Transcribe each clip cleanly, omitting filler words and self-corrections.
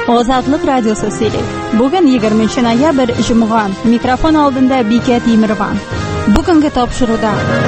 Ozodlik radiosi Sili. Bugun 20 noyabr Jumg'on. Mikrofon oldinda Bekat Yemirvan. Bugungi topshiruvda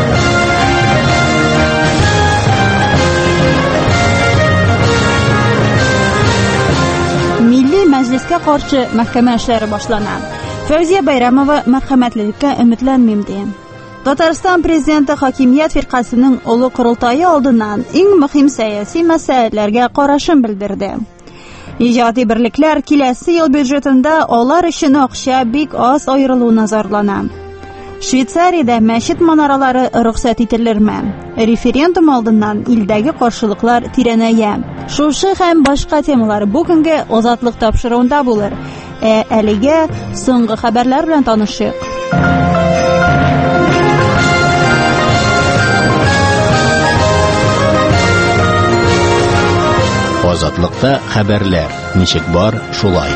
Milliy Majlisga qarshi mahkama ishlari boshlanadi. Fawziya Bayramova marhamatlilikka umidlanmaydi. Tatariston prezidenti hokimiyat firqasining ulug' qurultoyi oldidan eng muhim siyosiy masalalarga qarashini bildirdi. Ijodiy birliklar kelasi yil byudjetida ular ishini o'qishga bek oz ayriluvi nazarlanadi. Shvetsariyada masjid minoralari ruxsat etilirmi? Referendum oldidan ildagi qarshiliklar tiranaygan. Shu ham boshqa temalar bugungi ozodlik topshiruvida bo'lar. Aliga so'nggi xabarlar bilan tanishib. Ozodlikda xabarlar nechik bor shulay.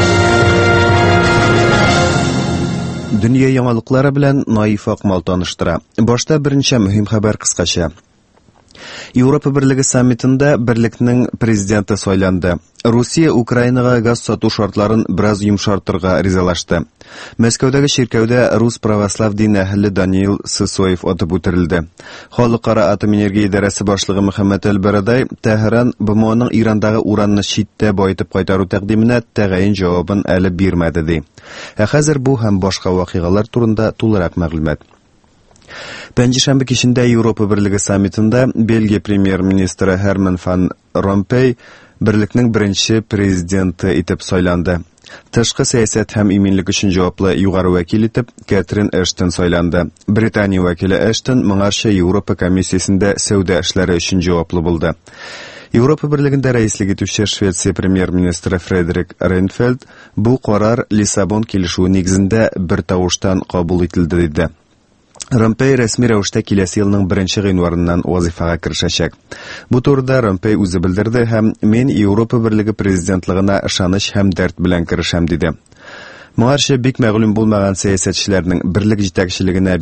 Dünya yangilıklari bilan Naif Aqmal tanishtira. Boshda birinchi muhim xabar qisqacha. Yevropa Birligi sammitida birlikning prezidenti saylandi. Rossiya Ukrainaga gaz sotuv shartlarini biroz yumshartirishga rizalashdi. Moskvadagi shirkavda Rus pravoslav din ahli Daniil Sisoyev otib o'tirildi. Xalqaro atom energiya idorasi boshlig'i Muhammad al-Baraday Tehran BMOning Irondagi uranni shitda boyitib qaytaruv taqdimini tag'ayin javobini olib bermadi. Hozir bu ham boshqa voqealar turida to'liq ma'lumot. Panshanba kechida Yevropa Birligi sammitida Belgiya premyer ministri Herman van Rompuy birlikning birinchi prezidenti etib saylandi. Tashqi siyosat ham eminlik uchun javobli yuqori vakil etib Catherine Ashton saylandi. Britaniya vakili Ashton Ming'archa Yevropa komissiyasida savdo ishlari uchun javobli bo'ldi. Yevropa Birligida raislik etuvchi Shvetsiya premyer ministri Fredrik Reinfeldt bu qaror Lissabon kelishuvi negizida bir tovushdan qabul etildi dedi. Rompuy rasmiy ravishda kelasi yilning 1-yanvaridan vazifaga kirishacak. Bu to'g'rida Rompuy o'zi bildirdi ham men Yevropa Birligi prezidentligina ishonish ham dard bilan kirisham dedi. Ma'arsha bek ma'lum bo'lmagan siyosatchilarning birlik yetakchiligini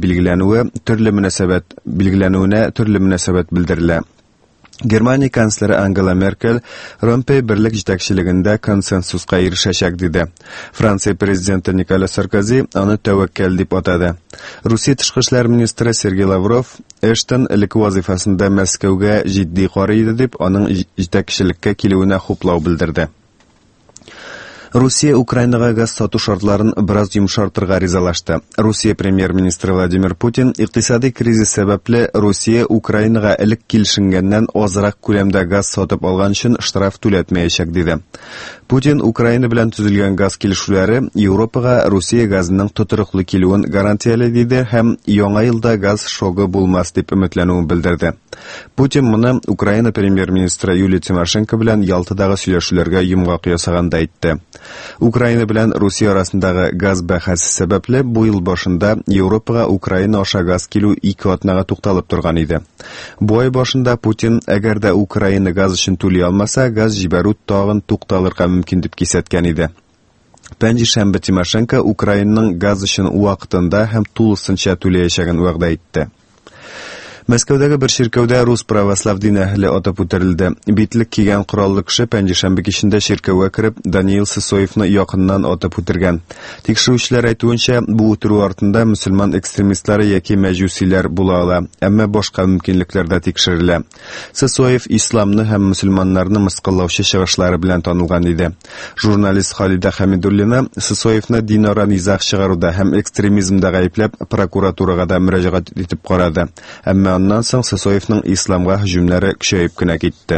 belgilanuvine turli munosabat bildiriladi. Germaniya kansleri Angela Merkel Rompuy birlik yetakchiligida konsensusga erishacak dedi. Fransiya prezidenti Nicolas Sarkozy uni tavakkal deb atadi. Rossiya tashqi ishlar ministri Sergey Lavrov Ashton ilk vazifasida Moskvaga jiddiy qaraydi deb uning yetakchilikka keluvini xo'plov bildirdi. Rossiya Ukrainaga gaz sotuv shartlarini biroz yumshartirishga rizalashdi. Rossiya premyer ministri Vladimir Putin iqtisodiy krizis sababli Rossiya Ukrainaga ilk kelishingandan ozroq ko'lamda gaz sotib olgan uchun ishtirof to'latmayacak dedi. Putin Ukraina bilan tuzilgan gaz kelishuvlari Yevropaga Rossiya gazining to'tiriqli keluvini garantiyalaydi dedi ham yangi yilda gaz shogi bo'lmas deb umidlanuvini bildirdi. Putin buni Ukraina premyer ministri Yuliya Timoshenko bilan Yaltadagi suylashuvlarga yumg'oq yasaganda aytdi. Ukraina bilan Rossiya orasidagi gaz bahsi sababli bu yil boshida Yevropaga Ukraina osha gaz keluv 2 otnaga to'xtalib turgan edi. Bu oy boshida Putin agarda Ukraina gaz uchun to'lay olmasa, gaz jibaruv tog'in to'xtalirga mumkin deb kesatgan edi. Panshanba Timoshenko Ukrainaning gaz uchun vaqtida ham to'liqsincha to'layacagini va'da etdi. Moskvadagi bir shirkavda Rus pravoslav din ahli otib o'tirildi. Bitlik kiygan qurolli kishi panshanba kechida shirkavga kirib Daniil Sisoyevni yaqindan otib o'tirgan. Tekshiruvchilar aytgancha, bu o'tiruv ortida musulmon ekstremistlari yoki majusiylar bo'la oladi, ammo boshqa mumkinliklarda tekshiriladi. Sisoyev islomni ham musulmonlarni misqillovchi shirishlari bilan tanilgan edi. Jurnalist Xolida Hamidullina Sisoyevni dinora nizoh chiqaruvda ham ekstremizmda ayblab prokuraturaga murojaat etib qaradi. Ammo ondan so'ng Sisoyevning islomga hujumlari kuchayib ketdi.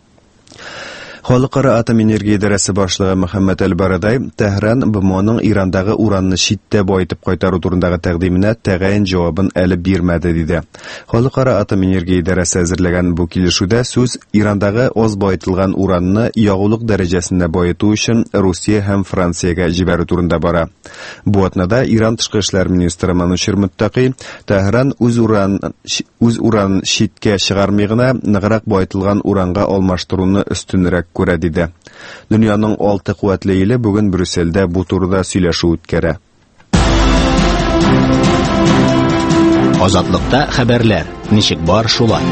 Xalqaro atom energiya idorasi boshlig'i Muhammad al-Baraday Tehran BMOning Irondagi uranni shitda boyitib qaytaruv turindagi taqdimini tag'ayin javobini olib bermadi dedi. Xalqaro atom energiya idorasi hazırlagan bu kelishuvda so'z Irondagi oz boyitilgan uranni yog'liq darajasida boyitish uchun Rossiya ham Fransiyaga jibaruv turida bora. Bu o'tnada Iron tashqi ishlar ministri Manushir Muttaqi Tehran o'z uran shitga chiqarmaygina nig'roq boyitilgan uranga almashtiruvni ustunroq ko'radi dedi. Dunyoning 6 quvvatli eli bugun Bryusselda bu turda сөйләшү үткәрә. Ozodlikda xabarlar nechik bor shulay.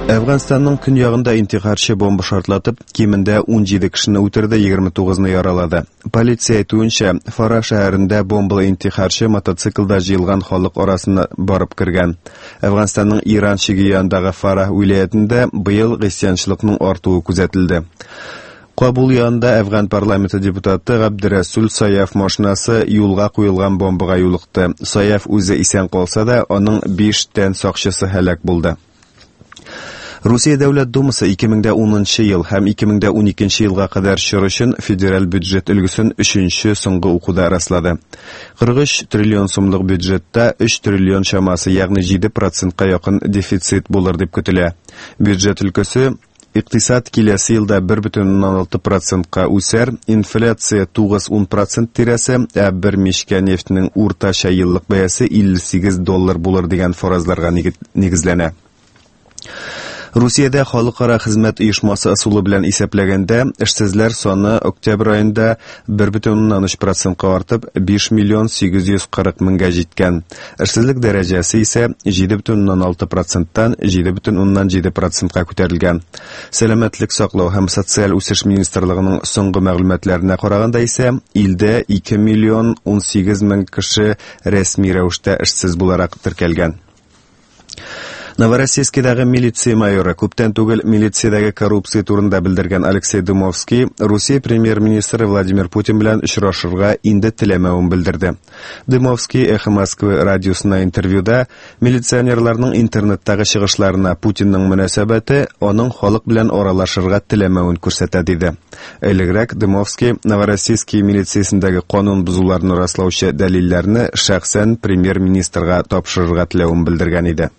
Әфганстанның көньягында интихарчы бомба шартлатып, кимендә 17 кешене үтерде, 29-ны яралады. Полиция әйтүенчә, Фара шәһәрендә бомбалы интихарчы мотоциклда җыелган халык арасына барып кергән. Әфганстанның Иран шигыяндагы Фара вилаятендә быел христианчылыкның артуы күзәтелде. Кабул янында Әфган парламенты депутаты Габдрасул Саяф машинасы юлга куелган бомбага юлыкты. Саяф үзе исән калса да, аның 5 тән сакчысы һәлак булды. Русия Дәүләт Думасы 2010 ел һәм 2012 елга кадәр чор өчен федераль бюджет өлгесен 3-нче соңгы укуда раслады. 43 триллион сумлык бюджетта 3 триллион чамасы, ягъни 7%-ка якын дефицит булыр дип көтелә. Бюджет өлкәсе икътисад киләсе елда 1,6%-ка үсәр, инфляция 9-10% тирәсе, бер мешкә нефтнең уртача еллык бәясе $58 булыр дигән фаразларга нигезләнә. Русиядә халыкара хезмәт оешмасы ысулы белән исәпләгәндә, эшсезләр саны октябрь аенда 1,3%-ка артып, 5,840,000-га җиткән. Эшсезлек дәрәҗәсе исә 7,6%-тан 7,7%-ка күтәрелгән. Сәламәтлек саклау һәм социаль үсеш министрлыгының соңгы мәгълүматларына караганда исә, илдә 2,18,000 кеше рәсми рәвештә эшсез буларак теркәлгән. Новороссийскидагы милиция майоры күптән түгел милициядәге коррупция турында белдергән Алексей Дымовский Русия премьер-министры Владимир Путин белән очрашырга инде теләмәвен белдерде. Дымовский Эхо Москвы радиосына интервьюда милиционерларның интернеттагы чыгышларына Путинның мөнәсәбәте аның халык белән аралашырга теләмәвен күрсәтә диде. Элегрәк Дымовский Новороссийский милициясендәге канун бузуларны раслаучы дәлилләрне шәхсән премьер-министрга тапшырырга теләвен белдергән иде.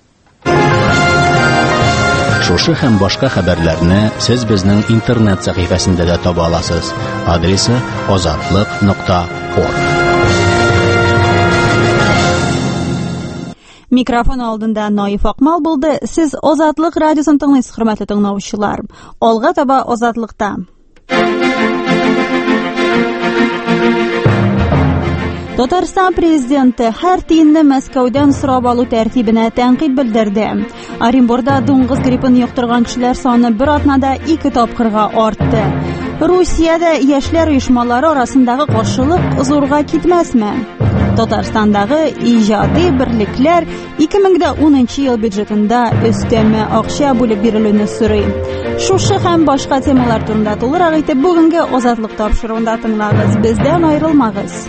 Шушы һәм башка хәбәрләрне сез безнең интернет сәхифәсендә дә таба аласыз. Адресы ozatliq.org. Микрофон алдында Наиф Акмал булды. Сез Азатлык радиосын тыңлыйсыз, хөрмәтле тыңлаучылар. Алга таба Азатлыкта. Татарстан президенты һәр тиенне Мәскәүдән сорап алу тәртибенә тәнкыйть белдерде. Оренбурда дуңгыз гриппын юктырган кешеләр саны бер атнада 2 тапкырга артты. Русиядә яшьләр оешмалары арасындагы каршылык зурга китмәсме? Татарстандагы иҗади берлекләр 2010 ел бюджетында өстәмә акча бүлеп бирелүне сорый. Шушы һәм башка темалар турында тулырак әйтеп, бүгенге Азатлык тапшыруында тыңлагыз. Бездән аерылмагыз.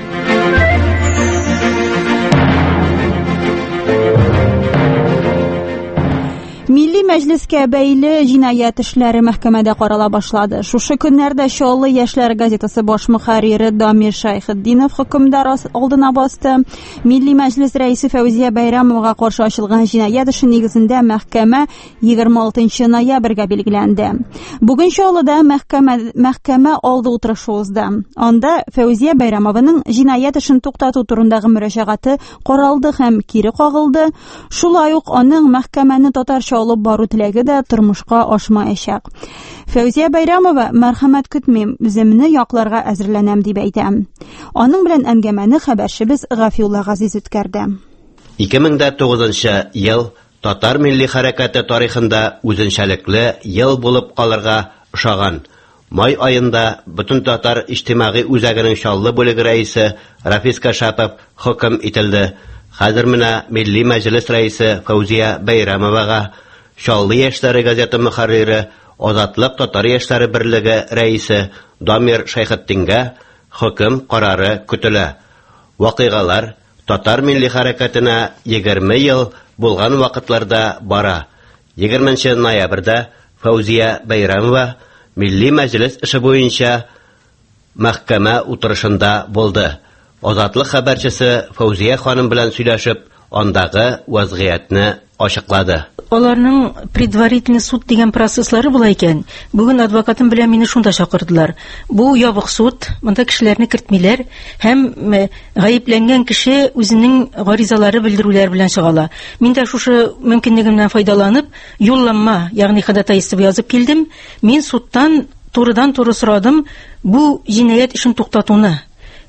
Милли мәҗлескә бәйле җинаять эшләре мәхкәмәдә карала башлады. Шушы көннәрдә Чаллы яшьләр газетасы баш мөхәррире Дамир Шайхетдинов хөкемдар алдына басты. Милли мәҗлес рәисе Фәүзия Бәйрәмовага каршы ачылган җинаять эше нигезендә мәхкәмә 26 ноябрьгә билгеләнде. Бүген Чаллыда мәхкәмә алды утырышы узды. Анда Фәүзия Бәйрәмованың җинаять эшен туктату турындагы мөрәҗәгате каралды һәм кире кагылды. Шулай ук аның мәхкәмәне татарча алып бару теләге дә тормышка ашмаячак. Фәүзия Бәйрәмова мәрхәмәт көтмим, үземне якларга әзерләнәм дип әйтә. Аның белән әңгәмәне хәбәрчебез Гафиулла Газиз үткәрде. 2009 ел татар милли хәрәкәте тарихында үзенчәлекле ел булып калырга ошаган. Май айында бөтен татар иҗтимагый үзәгенең Чаллы бүлеге рәисе Рафис Кашапов хөкем ителде. Хәзер менә Милли мәҗлес рәисе Фәүзия Бәйрәмовага, Чаллы яшьләре газеты мөхәррире, Азатлык татар яшьләре берлеге рәисе Дамир Шайхетдингә хөкем карары көтелә. Вакыйгалар татар милли хәрәкәтенә 20 ел булган вакытларда бара. 20 ноябрьдә Фәүзия Бәйрәмова Милли мәҗлес эше буенча мәхкәмә утырышында булды. Азатлык хәбәрчесе Фәүзия ханым белән сөйләшеп, андагы вазгыятьне ачыклады. Аларның предварительный суд дигән процесслары була икән. Бүген адвокатым белән мине шунда чакырдылар. Бу ябык суд, монда кешеләрне кертмиләр һәм гаепләнгән кеше үзенең гаризалары белдерүләр белән чыгала. Мин дә шушы мөмкинлегемнән файдаланып, юлланма, ягъни ходатайство язып килдем. Мин судтан турыдан-туры сорадым бу җинаять эшен туктатуны.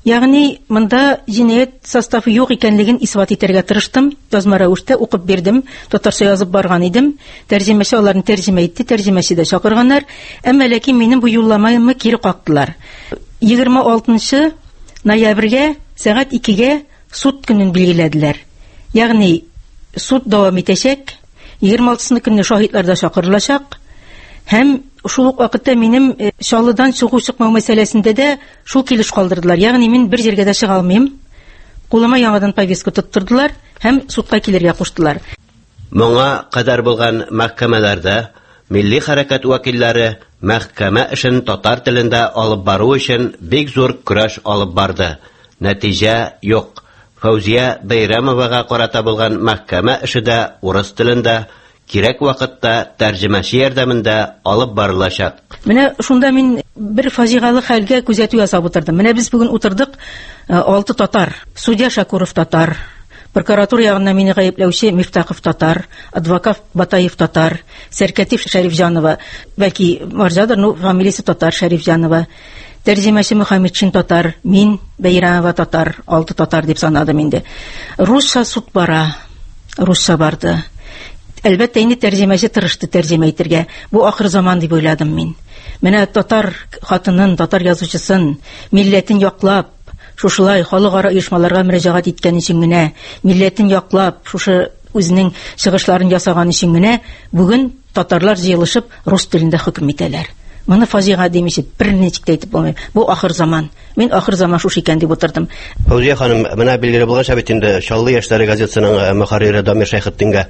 Ягъни монда җинаять составы юк икәнлеген исбат итәргә тырыштым. Язма рәвештә укып бирдем. Татарча язып барган идем. Тәрҗемәче аларны тәрҗемә итте, тәрҗемәче дә чакырганнар. Әмма ләкин минем бу юлламамны кире кактылар. 26 ноябрьгә сәгать 2гә суд көнен билгеләделәр. Ягъни суд дәвам итәчәк. 26 көнне шаһидлар да чакырылачак. Һәм шул ук вакытта минем Чаллыдан чыгу-чыкмау мәсьәләсендә дә шул килеш калдырдылар. Ягъни мин бер җиргә дә чыга алмыйм. Кулыма яңадан повестка тоттырдылар һәм судка килергә куштылар. Моңа кадәр булган мәхкәмәләрдә милли хәрәкәт вәкилләре мәхкәмә эшен татар телендә алып бару өчен бик зур көрәш алып барды. Нәтиҗә юк. Фәүзия Бәйрәмовага карата булган мәхкәмә эше дә урыс телендә кирәк вакытта тәрҗемәче ярдәмендә алып барылачак. Менә шунда мин бер фаҗигалы хәлгә күзәтү ясап утырдым. Менә без бүген утырдык 6 татар. Судья Шакуров татар, прокуратура ягыннан мине гаепләүче Мифтахов татар, адвокат Батаев татар, Сәркәтив Шәрифҗанова, бәлки марҗадыр, фамилиясе татар Шәрифҗанова, тәрҗемәче Мөхәммәтшин татар, мин Бәйрәмова татар, 6 татар дип санадым инде. Русча суд бара, русча барды. Әлбәттә, инде тәрҗемәче тырышты тәрҗемә итәргә. Бу ахыр заман дип уйладым мин. Менә татар хатынын, татар язучысын, милләтен яклап, шушылай халыкара оешмаларга мөрәҗәгать иткән өчен генә, милләтен яклап, шушы үзенең чыгышларын ясаган өчен генә бүген татарлар җыелышып рус телендә хөкем итәләр. Моны фаҗига димичә, бер ничек әйтеп булмый. Бу ахыр заман. Мин ахыр заман шушы икән дип утырдым. Фәүзия ханым, менә билгеле булганча бит инде Чаллы яшьләре газетасының мөхәррире Дамир Шәйхетдингә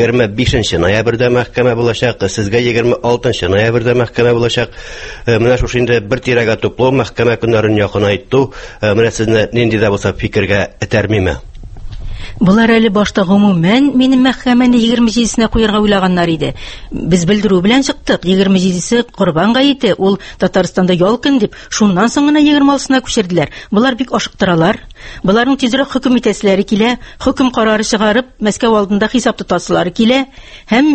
25 ноябрьдә мәхкәмә булачак, сезгә 26 ноябрьдә мәхкәмә булачак. Менә шушы инде бер тирәгә туплау, мәхкәмә көннәрен якынайту, менә сезне нинди дә булса фикергә этәрмиме? Булар әле башта гомумән минем мәхкәмәне 27-сенә куярга уйлаганнар иде. Без белдерү белән чыктык. 27-се Корбан гаете, ул Татарстанда ял көн дип, шуннан соң гына 26-сына күчерделәр. Булар бик ашыктыралар. Буларның тизрәк хөкем итәселәре килә, хөкем карары чыгарып, Мәскәү алдында хисап тотасылары килә. Һәм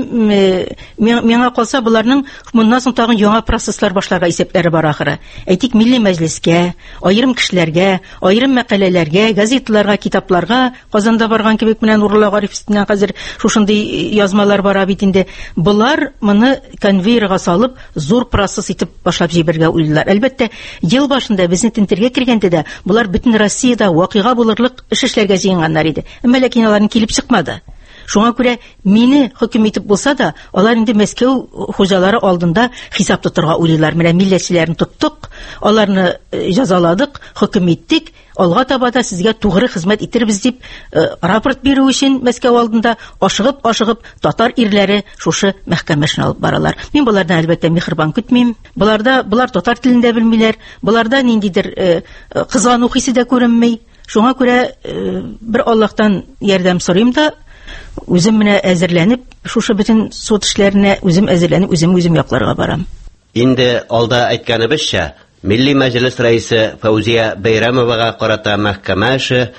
миңа калса, буларның моннан соң тагын яңа процесслар башларга исәпләре бар ахыры. Әйтик, милли мәҗлескә, аерым кешеләргә, аерым мәкаләләргә, газеталарга, китапларга, Казанда барган кебек менән Нурлы Гариф өстеннән хәзер шушындый язмалар бара бит инде. Булар моны конвейерга салып, зур процесс итеп башлап җибәргә уйлыйлар. Әлбәттә, ел башында безне тентергә кергәндә дә булар бөтен Россиядә вакыйга булырлык эш эшләргә җыенганнар иде. Әмма ләкин аларның килеп чыкмады. Шуңа күрә мине хөкем итеп булса да, алар инде Мәскәү хуҗалары алдында хисап тотырга уйлыйлар. Менә милләтчеләрне тоттык, аларны җәзаладык, хөкем иттек, алга таба да сезгә тугры хезмәт итербез дип рапорт бирү өчен Мәскәү алдында ашыгып татар ирләре шушы мәхкәмәшне алып баралар. Мин булардан әлбәттә михрбан көтмим. Булар татар телендә белмиләр, буларда ниндидер кызгану хисе дә күренми. Шуңа күрә бер Аллаһтан ярдәм сорыйм да, үзем менә әзерләнеп, шушы бөтен суд эшләренә үзем әзерләнеп, үзем якларга барам. Инде алда әйткәнебезчә, Милли Мәҗлес рәисе Фәүзия Бәйрәмовага карата мәхкәмә эше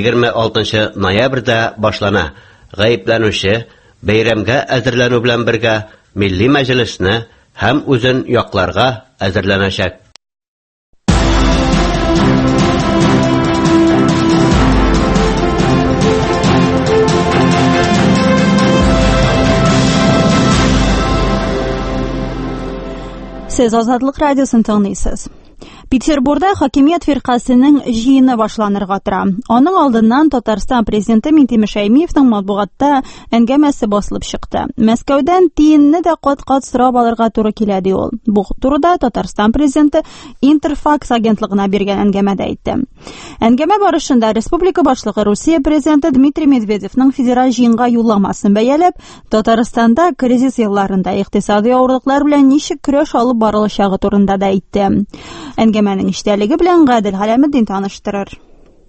26 ноябрьдә башлана. Гаепләнүче бәйрәмгә әзерләнү белән бергә Милли Мәҗлесне һәм үзен якларга әзерләнәчәк. Siz Azadlık Radyosu'nu tanıysınız. Peterburgda hokimiyat firqasining җыены башланырга тора. Аның алдыннан Татарстан президенты Минтимер Шәймиевнең матбугатта әңгәмәсе басылып чыкты. Мәскәүдән тиенне дә кат-кат сорап алырга туры килә ди ул. Бу турыда Татарстан президенты Интерфакс агентлыгына биргән әңгәмәдә әйтте. Әңгәмә барышында республика башлыгы Русия президенты Дмитрий Медведевның федераль җыенга юлламасын бәяләп, Татарстанда кризис елларында икътисади авырлыклар белән ничек көрәш алып барылачагы турында да әйтте. Әңгәмәнең эчтәлеге белән Гадел Галәметдин таныштырыр.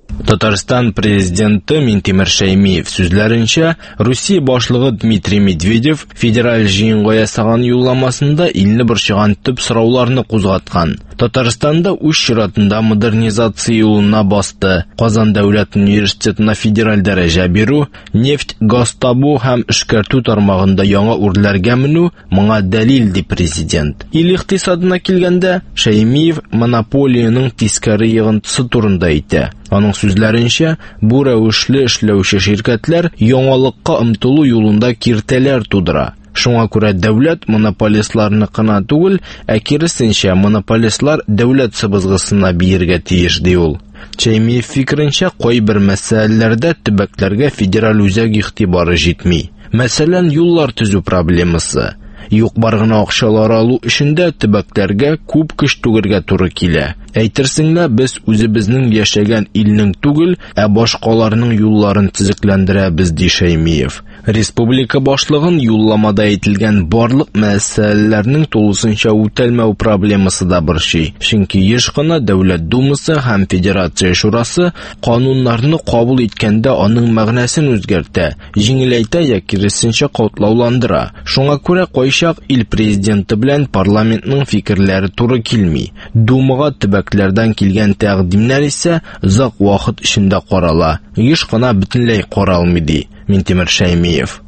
Татарстан президенты Минтимер Шәймиев сүзләренчә, Русия башлыгы Дмитрий Медведев федераль җыенга ясаган юлламасында илне борчыган төп сорауларны кузгаткан. Татарстанда үз чиратында модернизация юлына басты. Казан дәүләт университетына федераль дәрәҗә бирү, нефть, газ табу һәм эшкәртү тармагында яңа үрләргә менү моңа дәлил ди президент. Ил икътисадына килгәндә, Шәймиев монополияның тискәре йогынтысы турында әйтә. Аның сүзләренчә, бу рәвешле эшләүче ширкәтләр яңалыкка омтылу юлында киртәләр тудыра. Шуңа күрә дәүләт монополистларны кына түгел, киресенчә монополистлар дәүләт сыбызгысына биергә тиеш ди ул. Шәймиев фикеренчә, кайбер мәсьәләләрдә төбәкләргә федераль үзәк игътибары җитми. Мәсәлән, юллар төзү проблемасы. Юк-бар гына акчалар алу эшендә төбәкләргә күп көч түгергә туры килә. Әйтерсеңлә, без үзебезнең яшәгән илнең түгел, башкаларның юлларын төзекләндерәбез ди Шәймиев. Республика башлыгын юлламада әйтелгән барлык мәсьәләләрнең тулысынча үтәлмәү проблемасы да борчый. Чөнки еш кына Дәүләт Думасы һәм Федерация Шурасы кануннарны кабул иткәндә аның мәгънәсен үзгәртә, җиңеләйтә яки киресенчә катлауландыра. Шуңа күрә кайчак ил президенты белән парламентның фикерләре туры килми. Думага төбәкләрдән килгән тәкъдимнәр исә озак вакыт эчендә карала. Еш кына бөтенләй каралмый ди Минтимер Шәймиев.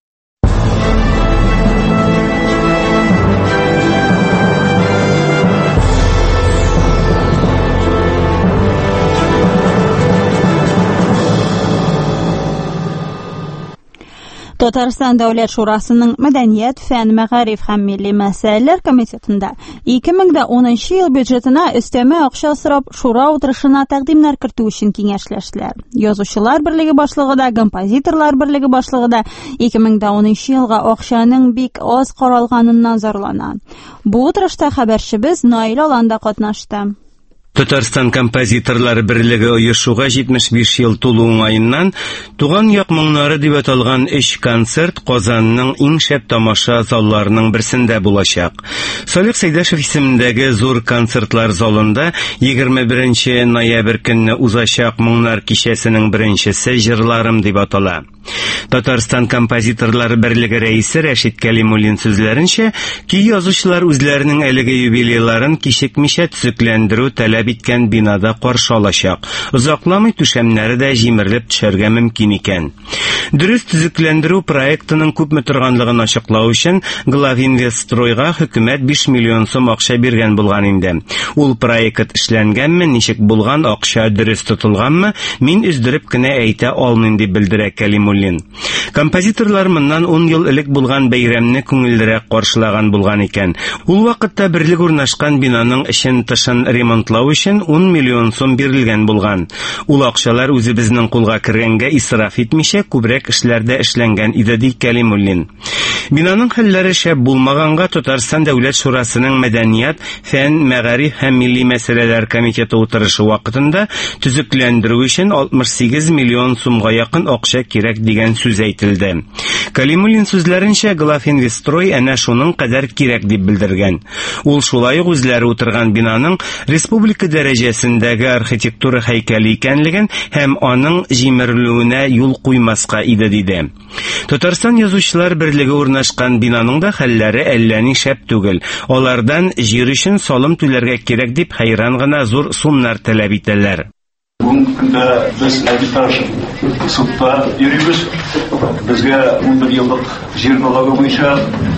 Татарстан Дәүләт Шурасының Мәдәният, фән, мәгариф һәм милли мәсьәләләр комитетында 2010 ел бюджетына өстәмә акча сорап шура утырышына тәкъдимнәр кертү өчен киңәшләштеләр. Язучылар берлеге башлыгында, композиторлар берлеге башлыгында 2010 елга акчаның бик аз каралганыннан зарлана. Бу утырышта хәбәрчебез Наил Аланда катнашты. Татарстан композиторлары берлеге оешуга 75 ел тулу уңаеннан туган як моңнары дип аталган 3 концерт Казанның иң шәп тамаша залларының берсендә булачак. Салих Сәйдәшев исемендәге зур концертлар залында 21 ноябрь көнне узачак моңнар кичәсенең беренчесе җырларым дип атала. Татарстан композиторлары берлеге рәисе Рәшит Кәлимуллин сүзләренчә, ки язучылар үзләренең әлеге юбилейларын кичекмичә төзекләндерү таләп иткән бинада каршы алачак. Озакламый түшәмнәре дә җимерелеп төшәргә мөмкин икән. Дөрес төзекләндерү проектының күпме торганлыгын ачыклау өчен Главинвестстройга хөкүмәт 5 миллион сум акча биргән булган инде. Ул проект эшләнгәнме, ничек булган, акча дөрес тотылганмы, мин үздереп кенә әйтә алмыйм дип белдерә Кәлимуллин. Композиторлар моннан 10 ел элек булган бәйрәмне күңеллерәк каршылаган булган икән. Ул вакытта берлек урнашкан бинаның эчен-тышын ремонтлау өчен 10 миллион сум бирелгән булган. Ул акчалар үзебезнең кулга кергәнгә исраф итмичә күбрәк эшләрдә эшләнгән иде ди Кәлимуллин. Бинаның хәлләре шәп булмаганга Татарстан Дәүләт Шурасының Мәдәният, фән, мәгариф һәм милли мәсьәләләр комитеты утырышы вакытында төзекләндерү өчен 68 миллион сумга якын акча кирәк дигән сүз әйтелде. Кәлимуллин сүзләренчә, Главинвестстрой әнә шуның кадәр кирәк дип белдергән. Ул шулай ук үзләре утырган бинаның республика дәрәҗәсендәге архитектура һәйкәле икәнлеген һәм аның җимерелүенә юл куймаска иде диде. Татарстан язучылар берлеге урнашкан бинаның да хәлләре әллә ни шәп түгел. Алардан җир өчен салым түләргә кирәк дип хайран гына зур сумнар таләп итәләр. Бүгенге көндә без арбитраж судта йөрибез. Безгә 11 еллык җир налогы буенча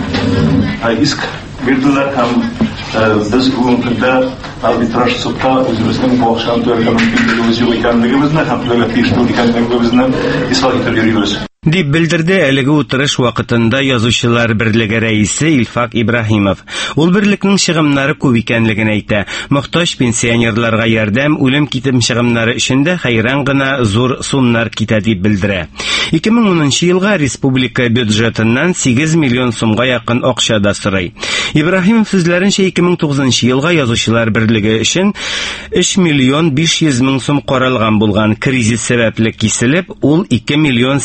иск бирделәр һәм biz бүгенге көндә арбитраж судта үзебезнең бу акчаны түләргә мөмкинлегебез юк икәнлегебезне һәм түләргә тиешле икәнлегебезне исбат итеп йөрибез. Дип белдерде әлеге утырыш вакытында язучылар берлеге рәисе Илфак Ибраһимов. Ул берлекнең чыгымнары күп икәнлеген әйтә. Мохтаҗ пенсионерларга ярдәм, үлем китем чыгымнары өчен дә хайран гына зур сумнар китә дип белдерә. 2010 елга республика бюджетыннан 8 миллион сумга якын акча да сорый. Ибраһимов сүзләренчә 2009 елга язучылар берлеге өчен 3 миллион 500 мең сум каралган булган, кризис сәбәпле киселеп, ул 2 миллион 800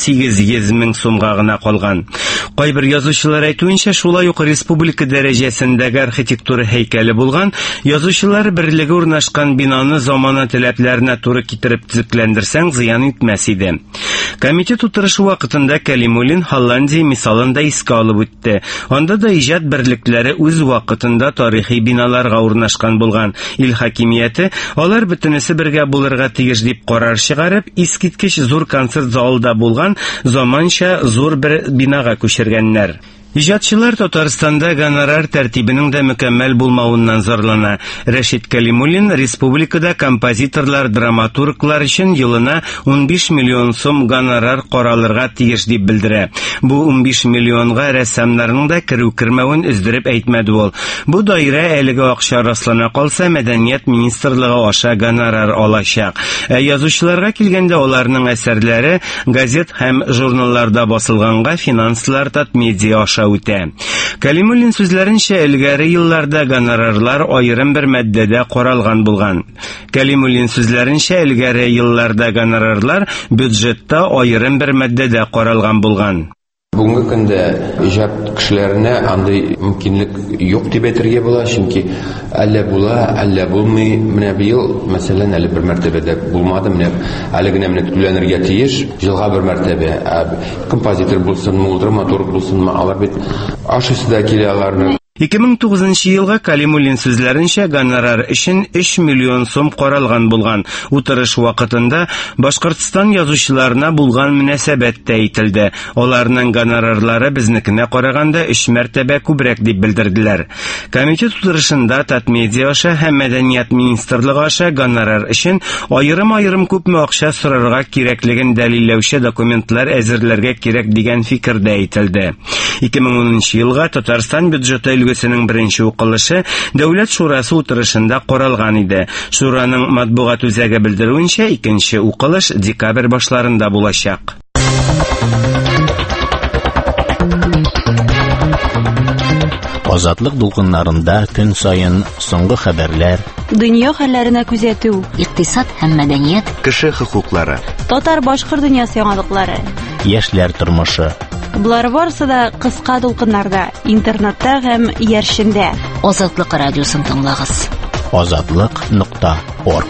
800 мең сумга гына калган. Кайбер язучылар әйтүенчә, шулай ук республика дәрәҗәсендәге архитектура һәйкәле булган, язучылар берлеге урнашкан бинаны замана таләпләренә туры китереп төзекләндерсәң зыян итмәс иде. Комитет утырышы вакытында Калимуллин Холландия мисалын да искә алып үтте. Анда да иҗат берлекләре үз вакытында тарихи биналарга урнашкан булган. Ил хакимияте алар бөтенесе бергә булырга тиеш дип карар чыгарып, искиткеч зур концерт залында булган заманча зур бер бинага күчергәннәр. Иҗатчылар Татарстанда гонорар тәртибенең дә мөкәммәл булмавыннан зарлана. Рәшит Калимуллин республикада композиторлар, драматурглар өчен елына 15 миллион сум гонорар каралырга тиеш дип белдерә. Бу 15 миллионга рәссамнарның да керү-кермәвен өздереп әйтмәде ул. Бу даирә әлеге акча раслана калса, Мәдәният министрлыгы аша гонорар алачак. Язучыларга килгәндә, аларның әсәрләре газет һәм журналларда басылганга финанслар татмедиа аша үтә. Калимуллин сүзләренчә, элгәре елларда гонорарлар аерым бер мәддәдә каралган булган. Калимуллин сүзләренчә, элгәре елларда гонорарлар бюджетта аерым бер мәддәдә каралган булган. Бүгенге көндә иҗат кешеләренә андый мөмкинлек юк дип әйтергә була, чөнки әллә була, әллә булмый. Менә быел, мәсәлән, әле бер мәртәбәдә булмады, менә әле генә түләнергә тиеш, елга бер мәртәбә. Композитор булсын, драматург булсын, алар бит аш өстендә килә аларны. 2009 елга Калимуллин сүзләренчә, гонорар өчен 3 миллион сум каралган булган. Утырыш вакытында Башкортстан язучыларына булган мөнәсәбәт тә әйтелде. Аларның гонорарлары безнекенә караганда 3 мәртәбә күбрәк дип белдерделәр. Комитет утырышында Татмедиа аша һәм Мәдәният министрлыгы аша гонорар өчен аерым күпме акча сорарга кирәклеген дәлилләүче документлар әзерләргә кирәк дигән фикер дә әйтелде. 2010 елга Татарстан бюджеты өлгесенең беренче укылышы Дәүләт шурасы утырышында каралган иде. Шураның матбугат үзәге белдерүенчә, икенче укылыш декабрь башларында булачак. Азатлык дулкыннарында көн сайын соңгы хәбәрләр, дөнья хәлләренә күзәтү, икътисад һәм мәдәният, кеше хокуклары, татар-башкорт дөньясы яңалыклары, яшьләр тормышы. Булар барысы да кыска дулкыннарда, интернетта һәм яршендә. Азатлык радиосын тыңлагыз. Azatlyk.org.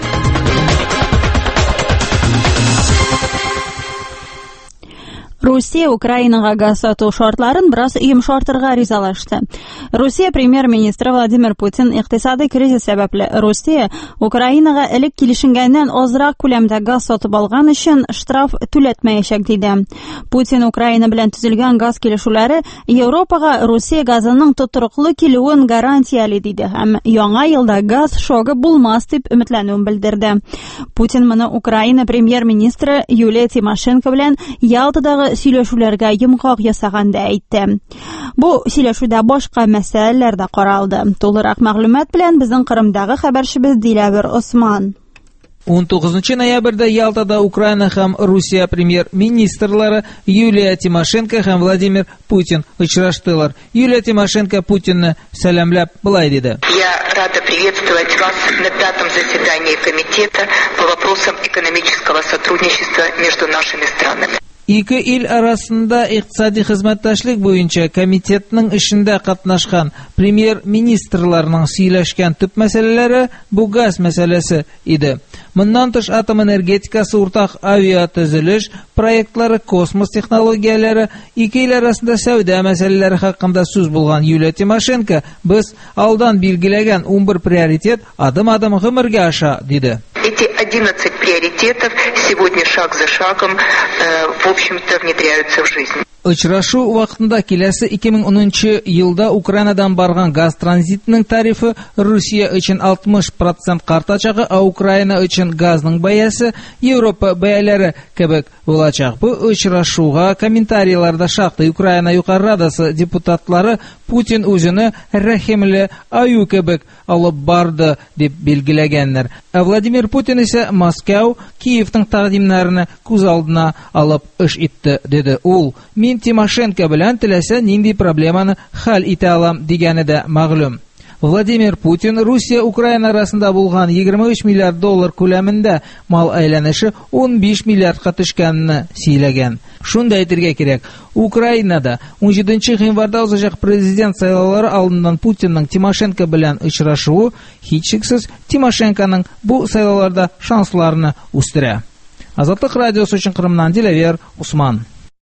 Россия Украинага газ сату шартларын бераз йомшартырга ризалашты. Россия премьер-министры Владимир Путин икътисади кризис сәбәпле Россия Украинага элек килешенгәннән азрак күләмдә газ сатып алган өчен штраф түләтмәячәк диде. Путин Украина белән төзелгән газ килешүләре Европага Россия газының тотрыклы килүен гарантиялый диде һәм яңа елда газ шогы булмас дип өметләнүен белдерде. Путин моны Украина премьер-министры Юлия Тимошенко белән Ялтадагы сөйләшүләргә йомгак ясаганда әйтте. Бу сөйләшүдә башка мәсьәләләр дә каралды. Тулырак мәгълүмат белән безнең Кырымдагы хәбәрчебез Диләвер Осман. 19 ноябрьдә Ялтада Украина һәм Русия премьер-министрлары Юлия Тимошенко һәм Владимир Путин очраштылар. Юлия Тимошенко Путинны сәламләп булай диде. Я рада приветствовать вас на 5-м заседании комитета по вопросам экономического сотрудничества между нашими странами. Ике ил арасында икътисади хезмәттәшлек буенча комитетның эшендә катнашкан премьер-министрларның сөйләшкән төп мәсьәләләре бу газ мәсьәләсе иде. Моннан тыш атом энергетикасы, уртак авиатөзелеш проектлары, космос технологияләре, ике ил арасында сәүдә мәсьәләләре хакында сүз булган Юлия Тимошенко, без алдан билгеләгән 11 приоритет адым-адым гомергә аша диде. Эти 11 приоритетов сегодня шаг за шагом, в общем-то, внедряются в жизнь. Очрашу вакытында киләсе 2010 елда Украинадан барган газ транзитының тарифы Россия өчен 60% артачагы, а Украина өчен газның бәясе Европа бәяләре кебек булачак. Бу очрашуга комментарийларда шактый Украина югары радасы депутатлары Путин үзене рәхимле аю кебек алып барды дип билгеләгәннәр. Владимир Путин исә Москва, Киевның тәкъдимнәрен күз алдына алып эш итте диде ул. Мин Тимошенко белән теләсә нинди проблеманы хәл итә алам дигәне дә мәгълүм. Владимир Путин Русия Украина арасында булган 23 миллиард доллар күләмендә мал әйләнеше 15 миллиардка төшкәнне сөйләгән. Шунда әйтергә кирәк, Украинада 17 гыйнварда узачак президент сайлаулары алдыннан Путинның Тимошенко белән очрашуы һичшиксез Тимошенконың бу сайлауларда шансларны үстерә. Азатлык радиосы өчен Кырымнан Диләвер Усман.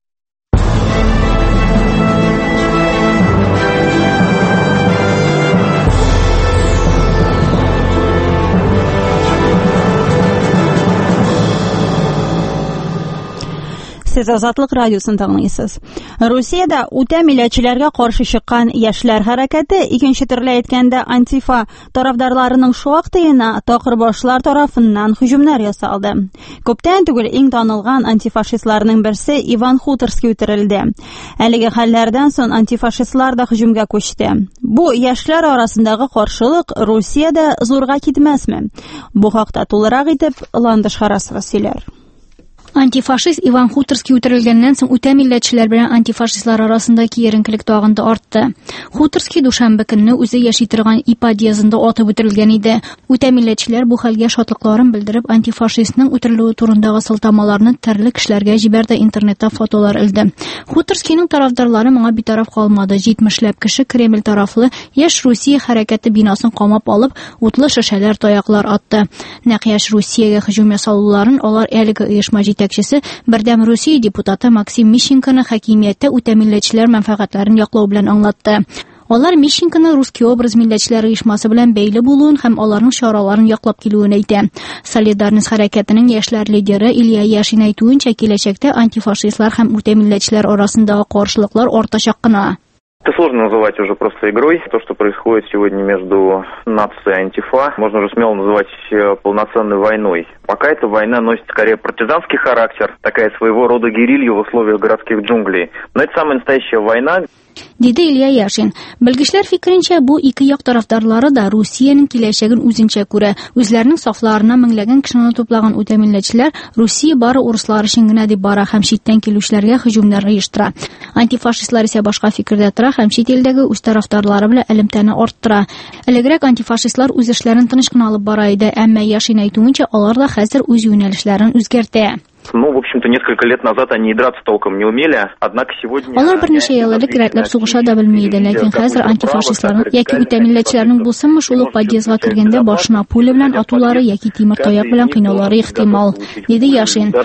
Сез Азатлык радиосын тыңлыйсыз. Русиядә үтә милләтчеләргә каршы чыккан яшьләр хәрәкәте, икенче төрле әйткәндә антифа тарафдарларының шуактыена такырбашлар тарафыннан һөҗүмнәр ясалды. Күптән түгел иң танылган антифашистларның берсе Иван Хуторский үтерелде. Әлеге хәлләрдән соң антифашистлар да һөҗүмгә күчте. Бу яшьләр арасындагы каршылык Русиядә зурга китмәсме? Бу хакта тулырак итеп Ландыш Харасова сөйләр. Антифашист Иван Хуторский үтерелгәннән соң үтә милләтчеләр белән антифашистлар арасында киеренкелек тагын да артты. Хуторский душанбе көнне үзе яши торган И подъездында атып үтерелгән иде. Үтә милләтчеләр бу хәлгә шатлыкларын белдереп, антифашистның үтерелүе турындагы сылтамаларны төрле кешеләргә җибәрде, интернетта фотолар элде. Хуторскийның тарафдарлары моңа битараф калмады. 70ләп кеше Кремль тарафлы Яшь Русия хәрәкәте бинасын камап алып, утлы шешәләр, таяклар атты. Нәкъ Яшь Русиягә һөҗүм ясауларын алар әлеге оешма җитәкчесе Бердәм Русия депутаты Максим Мищенконы хакимияттә үтә милләтчеләр мәнфәгатьләрен яклау белән аңлатты. Алар Мищенконы русский образ милләтчеләр оешмасы белән бәйле булуын һәм аларның чараларын яклап килүен әйтә. Солидарность хәрәкәтенең яшьләр лидеры Илья Яшин әйтүенчә, киләчәктә антифашистлар һәм үтә милләтчеләр арасындагы каршылыклар артачак кына. Это сложно называть уже просто игрой. То, что происходит сегодня между нацией и антифа, можно уже смело называть полноценной войной. Пока эта война носит скорее партизанский характер, такая своего рода герилья в условиях городских джунглей. Но это самая настоящая война. Диде Илья Яшин. Белгечләр фикеренчә, бу ике як тарафдарлары да Русиянең киләчәген үзенчә күрә. Үзләренең сафларына меңләгән кешене туплаган үтә милләтчеләр Русия бары урыслар өчен генә дип бара һәм читтән килүчеләргә һөҗүмнәр оештыра. Антифашистлар исә башка фикердә тора һәм чит илдәге үз тарафдарлары белән элемтәне арттыра. Элегрәк антифашистлар үз эшләрен тыныч кына алып бара иде, әмма Яшин әйтүенчә, алар да хәзер үз юнәлешләрен үзгәртә. Ну, в общем-то, несколько лет назад они и драться толком не умели, однако сегодня... Алар берничә ел элек рәтләп сугыша да белми иде, ләкин хәзер антифашистларның яки үтә милләтчеләрнең булсынмы шул ук подъездга кергәндә башына пуля белән атулары яки тимер таяк белән кыйнаулары ихтимал, диде Яшин.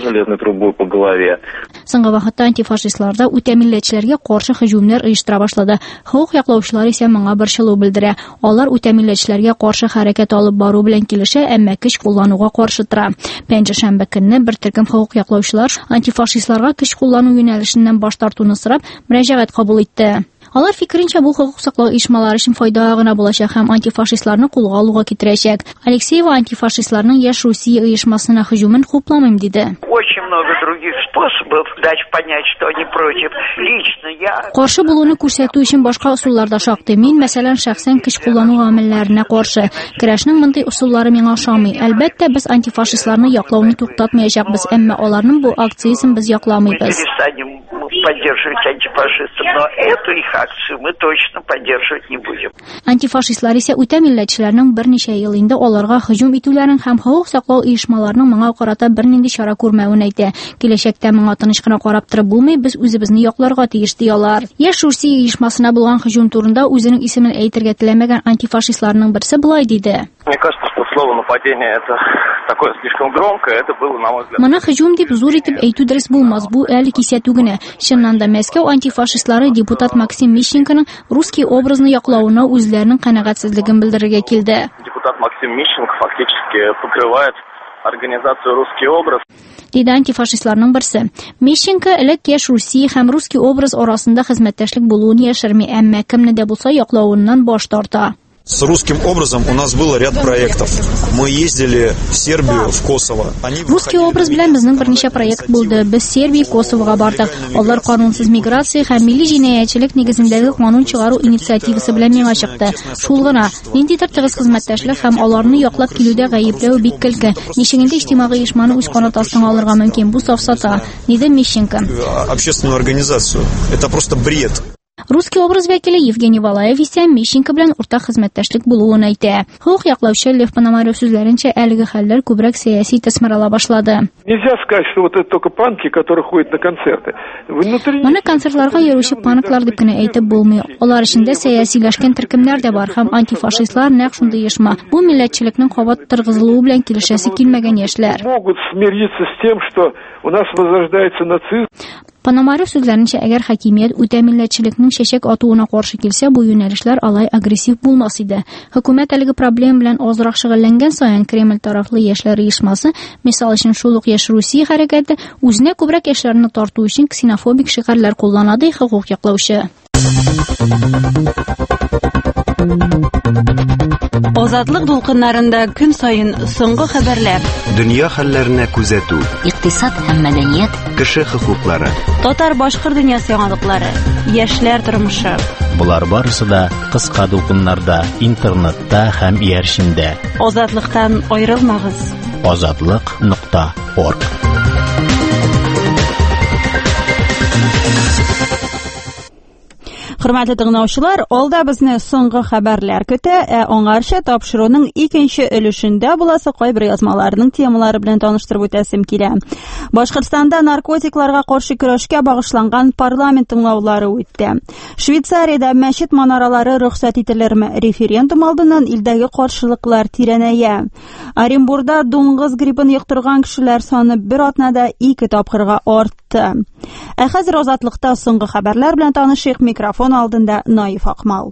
Соңгы вакытта антифашистлар да үтә милләтчеләргә каршы һөҗүмнәр оештыра башлады. Хокук яклаучылар исә моңа борчылу белдерә. Алар үтә милләтчеләргә каршы хәрәкәт алып бару белән килешә, әмма көч куллануга каршы тора. Пәнҗешәмбе көнне бер төркем яклаучылар антифашистларга көч куллану юнәлешеннән баш тартуны сорап мөрәҗәгать кабул итте. Алар фикеренчә, бу хокук саклау оешмалары өчен файда гына булачак һәм антифашистларны кулга алуга китерәчәк. Алексеева антифашистларның Яшь Русия оешмасына һөҗүмен хупламыйм диде. Очень много других способов дать понять, что они против. Лично я... Каршы булуны күрсәтү өчен башка усуллар да шактый. Мин, мәсәлән, шәхсән көч куллану гамәлләренә каршы. Көрәшнең мондый усуллары миңа ошамый. Әлбәттә, без антифашистларны яклауны туктатмаячакбыз, әмма аларның бу акциясын без якламыйбыз. Поддерживать антифашистов, но эту их акцию мы точно поддерживать не будем. Антифашистлар исә үтә милләтчеләрнең берничә ел инде аларга һөҗүм итүләрен һәм хокук саклау оешмаларының моңа карата бернинди чара күрмәвен әйтә. Киләчәктә моңа тыныч кына карап торып булмый, без үзебезне якларга тиеш диялар. Яшь Русия оешмасына булган һөҗүм турында үзенең исемен әйтергә теләмәгән антифашистларның берсе булай диде. Мне кажется, что слово нападение это такое слишком громкое, это было, на мой взгляд. Моны һөҗүм дип зур итеп әйтү дөрес булмас. Бу әле кисәтү генә. Чыннан да Мәскәү антифашистлары депутат Максим Мищенконың русский образны яклауына үзләренең канәгатьсезлеген белдерергә килде. Депутат Максим Мищенко фактически покрывает организацию «Русский образ». Диде антифашистларның берсе. Мищенко элек Яшь Русия һәм русский образ арасында хезмәттәшлек булуын яшерми, әмма кемне дә булса яклауыннан баш тарта. С русским образом у нас был ряд проектов. Мы ездили в Сербию, в Косово. Русский образ белән безнең берничә проект булды. Без Сербия, Косовога бардык. Алар канунсыз миграция һәм милли җинаятьчелек нигезендәге канун чыгару инициативасы белән миңа чыкты. Шул гына. Ниндидер тыгыз хезмәттәшлек һәм аларны яклап килүдә гаепләү бик көлке. Ничегендә иҗтимагый оешманы үз канат астына алырга мөмкин? Бу сафсата, диде Мищенко. Общественную организацию. Это просто бред. Русский образ вәкиле Евгений Валаев исә Мищенко белән уртак хезмәттәшлек булуын әйтә. Хокук яклаучы Лев Пономарев сүзләренчә, әлеге хәлләр күбрәк сәяси төсмер ала башлады. Нельзя сказать, что вот это только панки, которые ходят на концерты. Моны концертларга йөрүче панклар дип кенә әйтеп булмый. Алар эчендә сәясиләшкән төркемнәр дә бар һәм антифашистлар нәкъ шундый оешма. Бу милләтчелекнең кабат тыргызылуы белән килешәсе килмәгән яшьләр. Могут смириться с тем, что у нас возрождается нацизм. Пономарев сүзләренчә, әгәр хакимият үтә милләтчелекнең чәчәк атуына каршы килсә, бу юнәлешләр алай агрессив булмас иде. Хөкүмәт әлеге проблема белән азрак шөгыльләнгән саен Кремль тарафлы яшьләр оешмасы, мисал өчен шул ук Яшь Русия хәрәкәте, үзенә күбрәк яшьләрне тарту өчен ксенофобик шигарьләр куллана, ди хокук яклаучы. Азатлык дулкыннарында көн сайын соңгы хәбәрләр. Дөнья хәлләренә күзәтү. Икътисад һәм мәдәният. Кеше хокуклары. Татар-башкорт дөньясы яңалыклары. Яшьләр тормышы. Булар барысы да кыска дулкыннарда, интернетта һәм иярчендә. Азатлыктан аерылмагыз. Azatliq.org. Хөрмәтле тыңлаучылар, алда безне соңгы хәбәрләр көтә, аңарча тапшыруның икенче өлешендә буласы кайбер язмаларның темалары белән таныштырып үтәсем килә. Башкортстанда наркотикларга каршы көрәшкә багышланган парламент тыңлаулары үтте. Швейцариядә мәчет манаралары рөхсәт ителерме? Референдум алдыннан илдәге каршылыклар тирәнәя. Оренбургда дуңгыз гриппын йоктырган кешеләр саны бер атнада 2 тапкырга артты. Хәзер Азатлыкта соңгы хәбәрләр белән танышыйк. Микрофон алдында Наиф Акмал.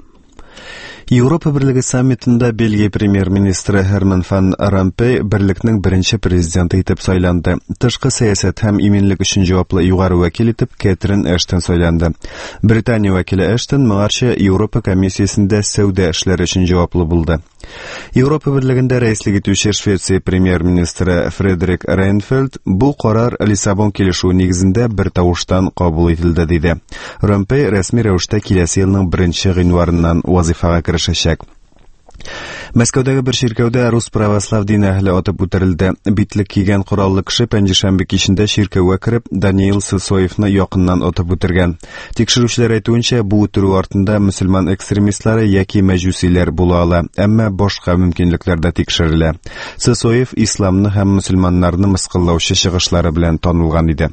Европа Берлеге саммитында Бельгия премьер-министры Herman van Rompuy берлекнең беренче президенты итеп сайланды. Тышкы сәясәт һәм иминлек өчен җаваплы югары вәкил итеп Кэтрин Эштон сайланды. Британия вәкиле Эштон моңарча Европа комиссиясендә сәүдә эшләре өчен җаваплы булды. Европа Берлегендә рәислек итүче Швеция премьер-министры Фредерик Рейнфельд бу карар Лиссабон килешүе нигезендә бер тавыштан кабул ителде диде. Rompuy рәсми рәвештә киләсе елның 1 гыйнварыннан вазифага керешәчәк. Мәскәүдәге бер чиркәүдә рус православ дин әһле атып үтерелде. Битлек кигән кораллы кеше пәнҗешәмбе кичендә чиркәүгә кереп, Даниил Сысоевны якыннан атып үтергән. Тикшерүчеләр әйтүенчә, бу үтерү артында мөселман экстремистлары яки мәҗүсиләр була ала, әмма башка мөмкинлекләр дә тикшерелә. Сысоев исламны һәм мөселманнарны мыскыллаучы чыгышлары белән танылган иде.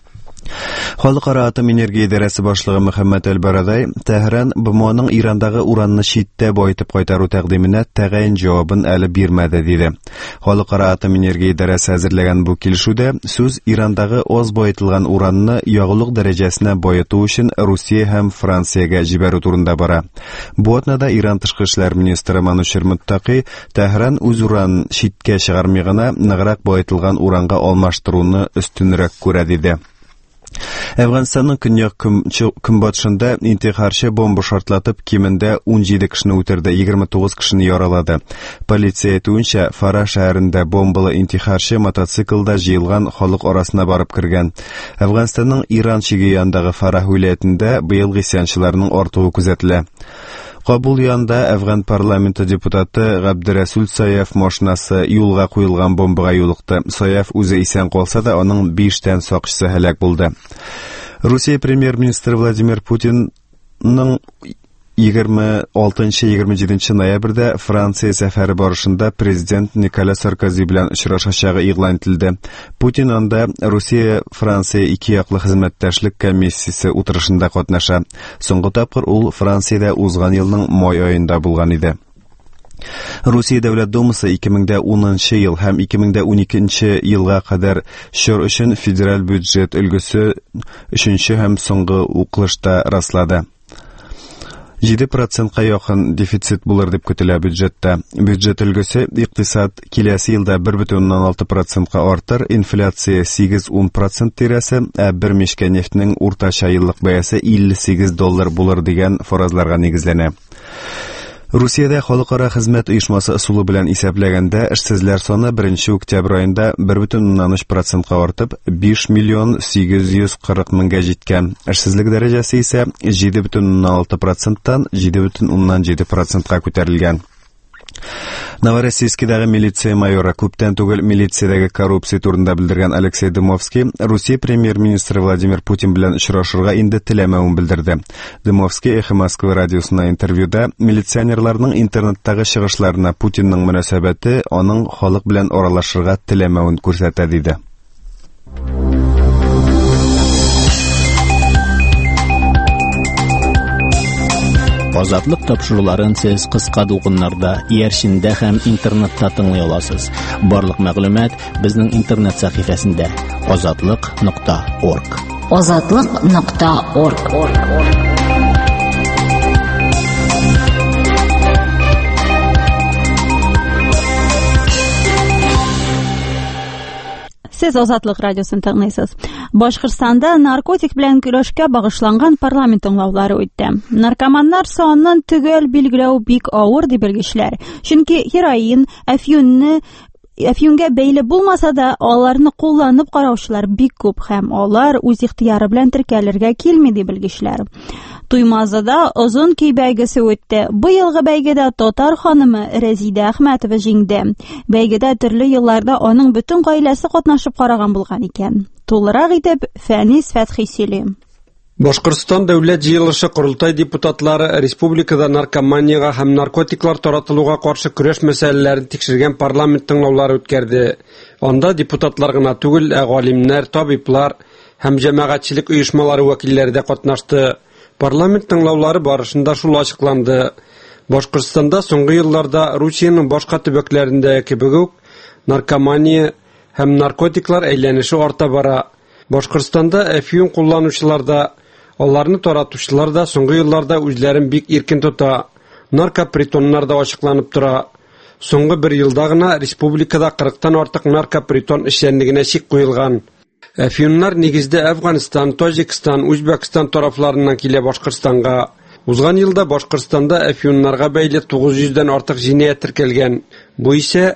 Халыкара атом энергия идарәсе башлыгы Мөхәммәд Әл-Барадай Тәһран БМОның Ирандагы уранны читтә баетып кайтару тәкъдименә тәгаен җавабын әле бирмәде диде. Халыкара атом энергия идарәсе әзерләгән бу килешүдә сүз Ирандагы аз баетылган уранны ягулык дәрәҗәсенә баету өчен Русия һәм Франциягә җибәрү турында бара. Бу атнада Иран тышкы эшләр министры Манушер Муттакый Тәһран үз уранын читкә чыгармый гына ныграк баетылган уранга алмаштыруны өстенрәк күрә диде. Әфганстанның көньяк көнбатышында интихарчы бомба шартлатып кимендә 17 кешене үтерде, 29 кешене яралады. Полиция әйтүенчә, Фара шәһәрендә бомбалы интихарчы мотоциклда җыелган халык арасына барып кергән. Әфганстанның Иран чиге янындагы Фара уилаятендә быел гысьянчыларның артуы күзәтелә. Кабул янында Әфган парламенты депутаты Габдрасул Саяф машинасы юлга куелган бомбага юлыкты. Саяф үзе исән калса да, аның 5 тән сакчысы һәлак булды. Русия премьер-министры Владимир Путинның 26-27 ноябрьдә Франция сәфәре барышында президент Николя Саркози белән очрашачагы игълан ителде. Путин анда Русия-Франция ике яклы хезмәттәшлек комиссиясе утырышында катнаша. Соңгы тапкыр ул Франциядә узган елның май аенда булган иде. Русия Дәүләт Думасы 2010 ел һәм 2012 елга кадәр чор өчен федераль бюджет өлгесе 3-нче һәм соңгы укылышта раслады. 7% якын дефицит булыр дип көтелә бюджетта. Бюджет өлгесе икътисад киләсе елда 1,6% артыр, инфляция 8-10% тирәсе, бер мешкә нефтнең уртача еллык бәясе $58 булыр дигән фаразларга нигезләнә. Русиядә халыкара хезмәт оешмасы ысулы белән исәпләгәндә эшсезләр саны 1 октябрь аенда 1,3% артып 5,840 меңгә җиткән. Эшсезлек дәрәҗәсе исә 7,6%-тан 7,7%-ка күтәрелгән. Новороссийскидагы милиция майоры күптән түгел милициядәге коррупция турында белдергән Алексей Дымовский Русия премьер-министры Владимир Путин белән очрашырга инде теләмәвен белдерде. Дымовский Эхо Москвы радиосына интервьюда милиционерларның интернеттагы чыгышларына Путинның мөнәсәбәте аның халык белән аралашырга теләмәвен күрсәтә диде. Азатлык тапшыруларын сез кыска дулкыннарда, иярчиндә һәм интернетта тыңлый аласыз. Барлык мәгълүмат безнең интернет сәхифәсендә azatlyk.org. azatlyk.org. Сез Азатлык радиосын тыңлыйсыз. Башкортстанда наркотик белән көрәшкә багышланган парламент тыңлаулары үтте. Наркоманнар санын төгәл билгеләү бик авыр дип белгечләр. Чөнки героин, афионга бәйле булмаса да, аларны кулланып караучылар бик күп һәм алар үз ихтыяры белән теркәлергә килми дип белгечләр. Туймазыда озын көй бәйгесе үтте. Быелгы бәйгедә татар ханымы Рәзидә Әхмәтова җиңде. Бәйгедә төрле елларда аның бөтен гаиләсе катнашып караган булган икән. Тулырак итеп Фәнис Фәтхи сөйли. Башкортстан дәүләт җыелышы Курултай депутатлары республикада наркоманияга һәм наркотиклар таратылуга каршы көрәш мәсьәләләрен тикшергән парламент тыңлаулары үткәрде. Анда депутатлар гына түгел, галимнәр, табиблар һәм җәмәгатьчелек оешмалары вәкилләре дә катнашты. Парламент тыңлаулары барышында шул ачыкланды. Башкортстанда соңгы елларда Русиянең башка төбәкләрендә кебек үк наркомания һәм наркотиклар әйләнеше арта бара. Башкортстанда афион кулланучыларда, аларны таратучылар да соңгы елларда үзләрен бик иркен тота. Наркопритоннар да ачыкланып тора. Соңгы бер елда гына республикада 40-тан артык наркопритон эшчәнлегенә чик куелган. Афионнар нигездә Афганистан, Таҗикстан, Үзбәкстан тарафларыннан килә Башкортстанга. Узган елда Башкортстанда афионнарга бәйле 900-дән артык җинаять теркәлгән. Бу исә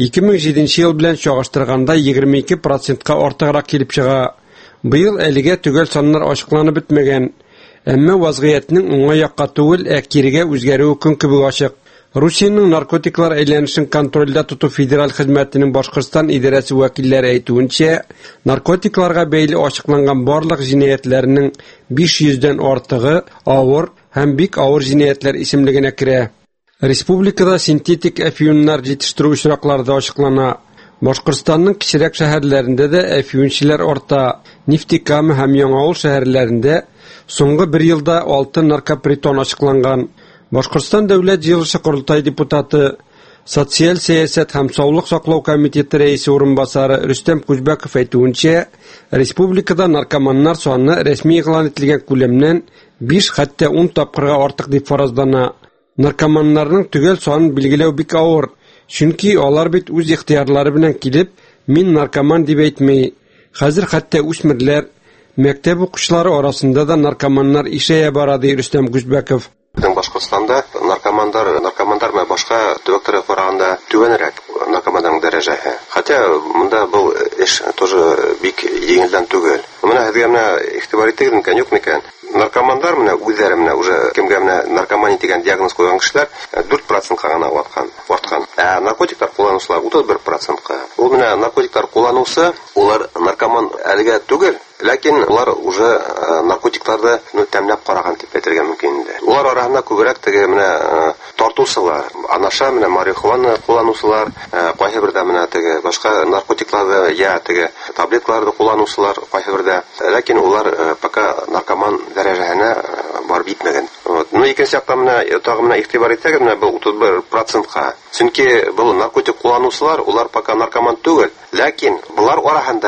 2007 ел белән чагыштырганда 22%-ка артыграк килеп чыга. Быел әлегә төгәл саннар ачыкланып бетмәгән. Әмма вазгыятьнең уңай якка түгел, кирегә үзгәрүе көн кебек ачык. Русиянең наркотиклар әйләнешен контрольдә тоту федераль хезмәтенең Башкортстан идарәсе вәкилләре әйтүенчә, наркотикларга бәйле ачыкланган барлык җинаятләрнең 500-дән артыгы авыр һәм бик авыр җинаятләр исемлегенә керә. Республикада синтетик афионнар җитештерү очраклары да ачыклана. Башкортстанның кичерәк шәһәрләрендә дә афиончылар арта. Нефтекама һәм Яңавыл шәһәрләрендә соңгы бер елда 6 наркопритон ачыкланган. Башкортстан дәүләт җыелышы Курултай депутаты, социаль сәясәт һәм саулык саклау комитеты рәисе урынбасары Рөстәм Күзбәков әйтүенчә, республикада наркоманнар саны рәсми игълан ителгән күләмнән 5 хәтта 10 тапкырга артык дип фаразлана. Наркоманнарның төгәл санын билгеләү бик авыр, чөнки алар бит үз ихтыярлары белән килеп, мин наркоман дип әйтми. Хәзер хәтта үсмерләр, мәктәп укучылары арасында да наркоманнар ишәя бара ди Рөстәм Күзбәков. Башкортстанда наркомандар менә башка төбәкләргә караганда түбәнрәк наркоманның дәрәҗәсе. Хотя монда бу эш тоже бик җиңелдән түгел. Менә һәзгә менә игътибар итегез микән, юк микән? Наркомандар менә үзләре менә уже кемгә менә наркомания дигән диагноз куйган кешеләр 4%-ка гына арткан. Наркотиклар кулланучылар 31%-ка. Ул менә наркотиклар кулланусы, улар наркоман әлегә түгел, ләкин улар уже наркотикларны тәмләп караган дип әйтергә мөмкин инде. Улар арасында күбрәк теге менә тартусылар, анаша менә марихуана кулланучылар, кайһы бердә менә теге башка наркотикларны я теге таблеткаларны кулланучылар кайһы бердә, ләкин улар пока наркоман дәрәҗәсенә барып җитмәгән. Ну икенче яктан менә тагы менә игътибар итсәгез менә бу 31%-ка. Чөнки бу наркотик кулланучылар, улар пока наркоман түгел, ләкин булар арасында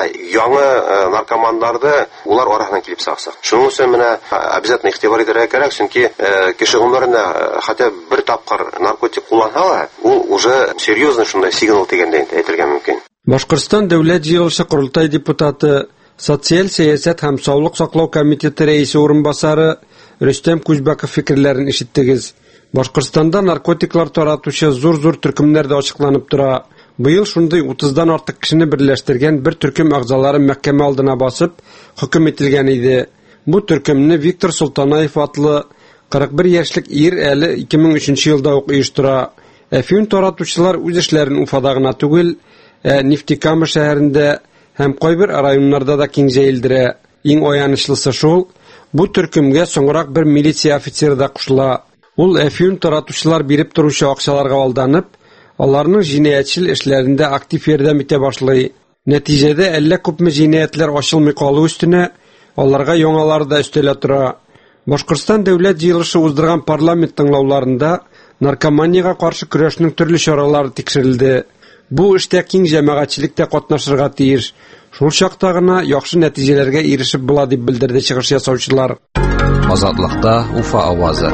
яңа наркоманнарды улар арасына килеп саксак. Шуның өчен менә обязательно игътибар итәргә кирәк, чөнки кеше гомерендә хәтта бер тапкыр наркотик кулланса, ул уже серьезный шундай сигнал дигәндә әйтергә мөмкин. Башкортстан дәүләт җыелышы Курултай депутаты, социаль сәясәт һәм саулык саклау комитеты рәисе урынбасары Рөстәм Күзбәков фикерләрен ишеттегез. Башкортстанда наркотиклар таратучы зур төркемнәр дә ачыкланып тора. Быел шундый 30-дан артык кешене берләштергән бер төркем әгъзалары мәхкәмә алдына басып, хөкем ителгән иде. Бу төркемне Виктор Султанаев атлы 41 яшьлек ир әле 2003 елда ук оештыра. Әфиун таратучылар үз эшләрен Уфада гына түгел, Нефтекама шәһәрендә һәм кайбер районнарда да киң җәелдерә. Иң аянычлысы шул, бу төркемгә соңрак бер милиция офицеры да кушыла. Ул әфиун таратучылар биреп торучы акчаларга алданып, аларның җинаятьчел эшләрендә актив ярдәм итә башлый. Нәтиҗәдә әллә күпме җинаятлар ачылмый калу өстенә аларга яңалары да өстәлә тора. Башкортстан дәүләт җыелышы уздырган парламент тыңлауларында наркоманияга каршы көрәшнең төрле чаралары тикшерелде. Бу эштә киң җәмәгатьчелек тә катнашырга тиеш. Шул чакта гына яхшы нәтиҗәләргә ирешеп була дип белдерде чыгыш ясаучылар. Азатлыкта Уфа авазы.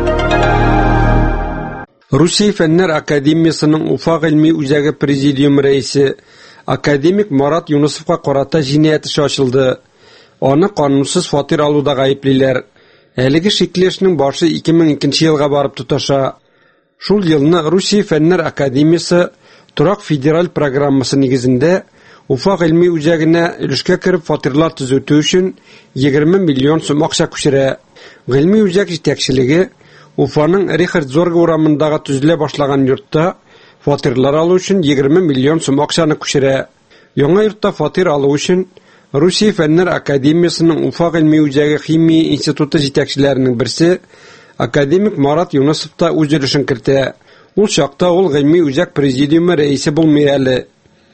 Русия фәннәр академиясының Уфа гыйльми үзәге президиум рәисе академик Марат Юнусовка карата җинаять эше ачылды. Аны канунсыз фатир алуда гаеплиләр. Әлеге шикле эшнең башы 2002 елга барып тоташа. Шул елны Русия фәннәр академиясе торак федераль программасы нигезендә Уфа гыйльми үзәгенә өлешкә кереп фатирлар төзүтү өчен 20 миллион сум акча күчерә. Гыйльми үзәк җитәкчелеге Уфаның Рихард Зорге урамындагы төзелә башлаган йортта фатирлар алу өчен 20 миллион сум акчаны күчерә. Яңа йортта фатир алу өчен Русия фәннәр академиясының Уфа гыйльми үзәге химия институты җитәкчеләренең берсе академик Марат Юнусов та үз өлешен кертә. Ул чакта ул гыйльми үзәк президиумы рәисе булмый әле.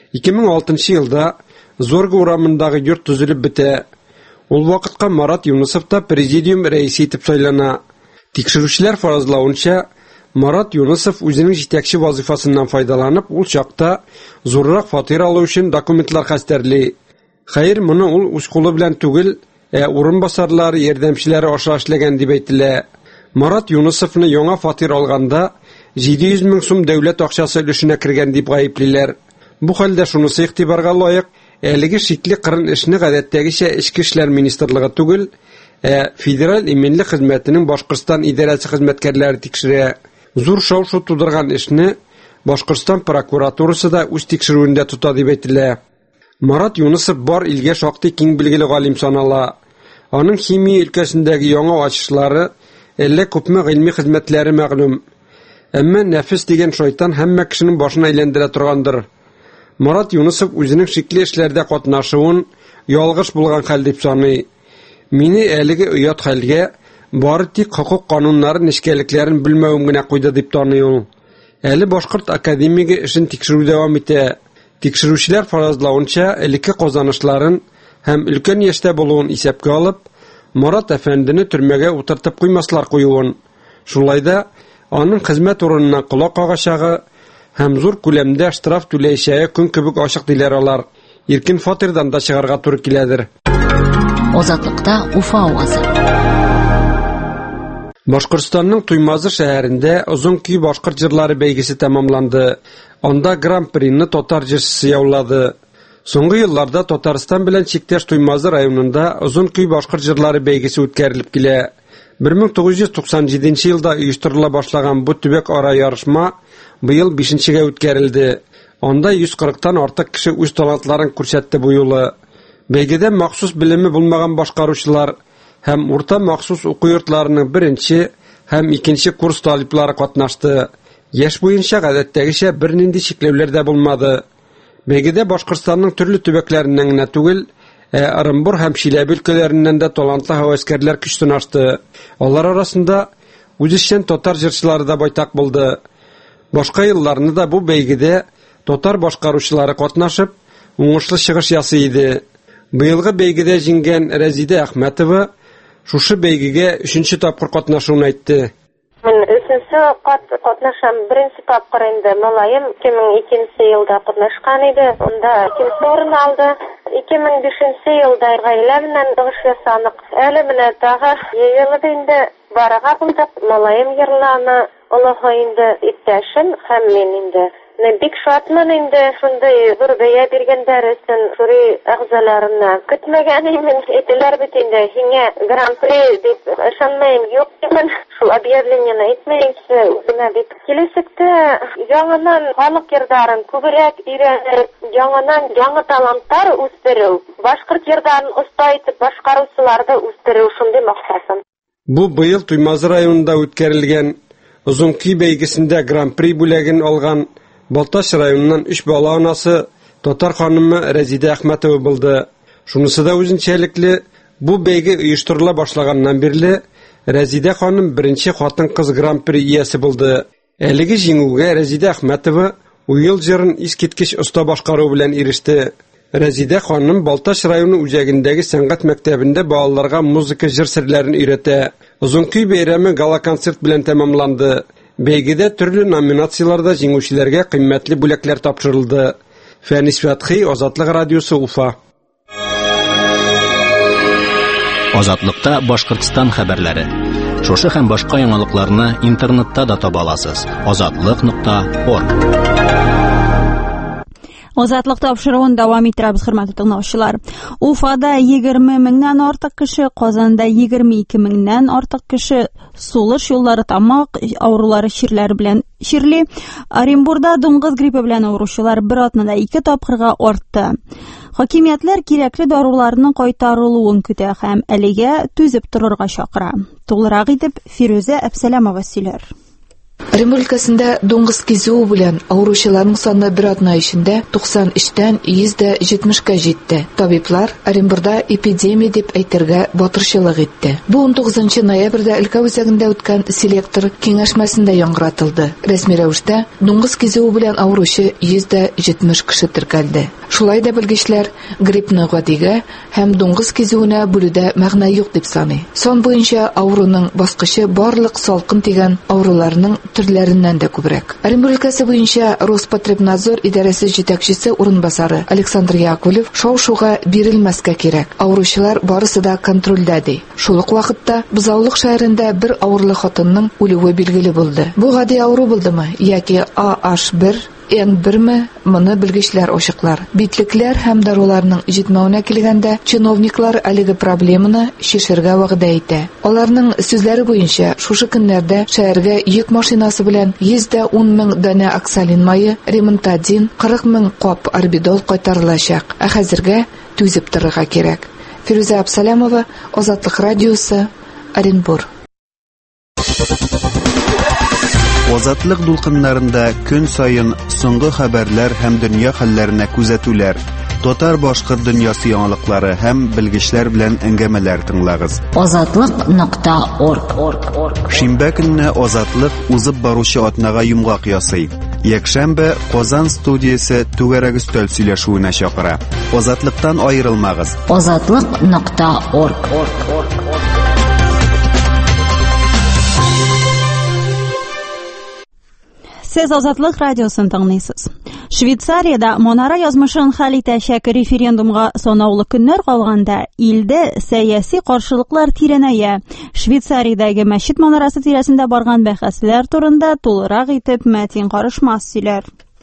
2006 елда Зорге урамындагы йорт төзелеп бетә. Ул вакытка Марат Юнусов та президиум рәисе итеп сайлана. Тикшерүчеләр фаразлавынча, Марат Юнусов үзенең җитәкче вазифасыннан файдаланып, ул чакта зуррак фатир алу өчен документлар хәстәрли. Хәер, моны ул үз кулы белән түгел, урынбасарлары, ярдәмчеләре аша эшләгән дип әйтелә. Марат Юнусовны яңа фатир алганда 700 мең сум дәүләт акчасы өлешенә кергән дип гаеплиләр. Бу хәлдә шунысы игътибарга лаек, әлеге шикле кырын эшне гадәттәгечә Ичке эшләр министрлыгы түгел, федераль именлек хезмәтенең Башкортстан идарәсе хезмәткәрләре тикшерә. Зур шау-шу тудырган эшне Башкортстан прокуратурасы да үз тикшерүендә тота дип әйтелә. Марат Юнусов бар илгә шактый киң билгеле галим санала. Аның химия өлкәсендәге яңа ачышлары әллә күпме гыйльми хезмәтләре мәгълүм. Әмма нәфис дигән шайтан һәммә кешенең башына әйләндерә торгандыр. Марат Юнусов үзенең шикле эшләрдә катнашуын ялгыш булган хәл дип саный. Мине әлеге оят хәлгә бары тик хукук кануннары нечкәлекләрен белмәвем генә куйды дип таный ул. Әле Башкорт академиге эшен тикшерү дәвам итә. Тикшерүчеләр фаразлавынча, элекке казанышларын һәм өлкән яшьтә булуын исәпкә алып, Марат әфәндене төрмәгә утыртып куймаслар куюын. Шулай да аның хезмәт урынына колак кагачагы һәм зур күләмдә штраф түләячәге көн кебек ачык диләр алар. Иркен фатирдан да чыгарга туры киләдер. Азатлыкта Уфа авазы. Башкортстанның Туймазы шәһәрендә озын көй башкорт җырлары бәйгесе тәмамланды. Анда гран-прины татар җырчысы яулады. Соңгы елларда Татарстан белән чиктәш Туймазы районында озын көй башкорт җырлары бәйгесе үткәрелеп килә. 1997 елда оештырыла башлаган бу төбәк ара ярышма быел 5-нчегә үткәрелде. Анда 140-тан артык кеше үз талантларын күрсәтте бу юлы. Бәйгедә махсус белеме булмаган башкаручылар һәм урта махсус уку йортларының 1-нче һәм 2-нче курс талиплары катнашты. Яшь буенча гадәттәгечә бернинди чикләүләр дә булмады. Бәйгедә Башкортстанның төрле төбәкләреннән генә түгел, Орынбур һәм Чиләбе өлкәләреннән дә талантлы һәвәскәрләр көч сынашты. Алар арасында үзешчән татар җырчылары да байтак булды. Башка елларны да бу бәйгедә татар башкаручылары катнашып, уңышлы чыгыш ясый иде. Быелгы бәйгедә җиңгән Рәзидә Әхмәтова шушы бәйгегә 3-нче тапкыр катнашуын әйтте. Мен өченче катнашам, беренче тапкыр инде малаем 2002 елда катнашкан иде. Онда 2нче урын алды. 2005 елда гаилә белән чыгыш ясадык. Әле менә тагы елда инде барага булдык. Малаем йырланы, Аллаһ инде иптәшем һәм мин инде. Бик шатмын инде шундай зур бәя биргәннәр өчен жюри әгъзаларына. Көтмәгән идем, әйтәләр бит инде һиңа гран-при дип ышанмыйм, юк димен. Шул объявлениене әйтмәенче үземә бит киләчәктә яңадан халык йырдарын күбрәк өйрәнеп, яңадан яңа талантлар үстерү, башкорт йырдарын оста итеп башкаручыларда үстерү шундый максатым. Бу быел Туймазы районында үткәрелгән Узун көй бәйгесендә Гран-при бүләген алган Балташ районыннан 3 бала анасы Татар ханымы Рәзидә Әхмәтова булды. Шунысы да үзенчәлекле, бу бәйге оештырыла башлаганнан бирле Рәзидә ханым беренче хатын-кыз Гран-при иясе булды. Әлеге җиңүгә Рәзидә Әхмәтова уел җырын искиткеч оста башкару белән иреште. Рәзидә ханым Балташ районы үзәгендәге сәнгать мәктәбендә балаларга музыка җыр серләрен өйрәтә. Озын көй бәйрәме гала-концерт белән тәмамланды. Бәйгедә төрле номинацияларда җиңүчеләргә кыйммәтле бүләкләр тапшырылды. Фәнис Фәтхи, Азатлык радиосы, Уфа. Азатлыкта Башкортстан хәбәрләре. Шушы һәм башка яңалыкларны интернетта да таба аласыз. Azatlyk.org. Азатлык тапшыруын дәвам иттерәбез, хөрмәтле тыңлаучылар. Уфада 20 меңнән артык кеше, Казанда 22 меңнән артык кеше сулыш юллары, тамак авырулары чирләре белән чирли. Оренбургда дуңгыз гриппы белән авыручылар бер атнада 2 тапкырга артты. Хакимиятләр кирәкле даруларның кайтарылуын көтә һәм әлегә түзеп торырга чакыра. Тулырак итеп Фирүзә Әбсәләмова сөйләр. Оренбург өлкәсендә дуңгыз кизү белән авыручыларның саны бер атна эчендә 93-тән 170-ка җитте. Табиблар Оренбургда эпидемия дип әйтергә батырчылык итте. Бу 19 ноябрьдә өлкә үзәгендә үткән селектор киңәшмәсендә яңгыратылды. Рәсми рәвештә дуңгыз кизү белән авыручы 170 кеше теркәлде. Шулай да белгечләр гриппны гадигә һәм дуңгыз кизүенә бүлүдә мәгънә юк дип саный. Сон буенча авыруның баскычы барлык салкын тигән авыруларның төрләреннән дә күбрәк. Оренбург өлкәсе буенча Роспотребнадзор идарәсе җитәкчесе урынбасары Александр Яковлев шау-шуга бирелмәскә кирәк. Авыручылар барысы да контрольдә ди. Шул ук вакытта Бузаулык шәһәрендә бер авырлы хатынның үлүе билгеле булды. Бу гади авыру булдымы яки AH1 N1 моны белгечләр ачыклар. Битлекләр һәм даруларның җитмәүенә килгәндә чиновниклар әлеге проблеманы шешергә вәгъдә итә. Аларның сүзләре буенча, шушы көннәрдә шәһәргә йөк машинасы белән 110 мең данә оксалин майы, ремонтадин, 40 мең кап орбидол кайтарылачак. Ә хәзергә түзеп торырга кирәк. Фирүзә Әбсәләмова, Азатлык радиосы, Оренбург. Азатлык дулкыннарында көн сайын соңгы хәбәрләр һәм дөнья хәлләренә күзәтүләр, татар-башкорт дөньясы яңалыклары һәм белгечләр белән әңгәмәләр тыңлагыз. Azatlyk.org. Шимбә көнне Азатлык узып баручы атнага йомгак ясый. Якшәмбе Казан студиясе түгәрәк өстәл сөйләшүенә чакыра. Азатлыктан аерылмагыз. Azatlyk.org. Сез Азатлык радиосын тыңлыйсыз. Швейцариядә Монара язмышын хәл итәчәк референдумга санаулы көннәр калганда илдә сәяси каршылыклар тирәнәя. Швейцариядәге мәчет манарасы тирәсендә барган бәхәсләр турында тулырак итеп Мәтин Карышмас сөйләр.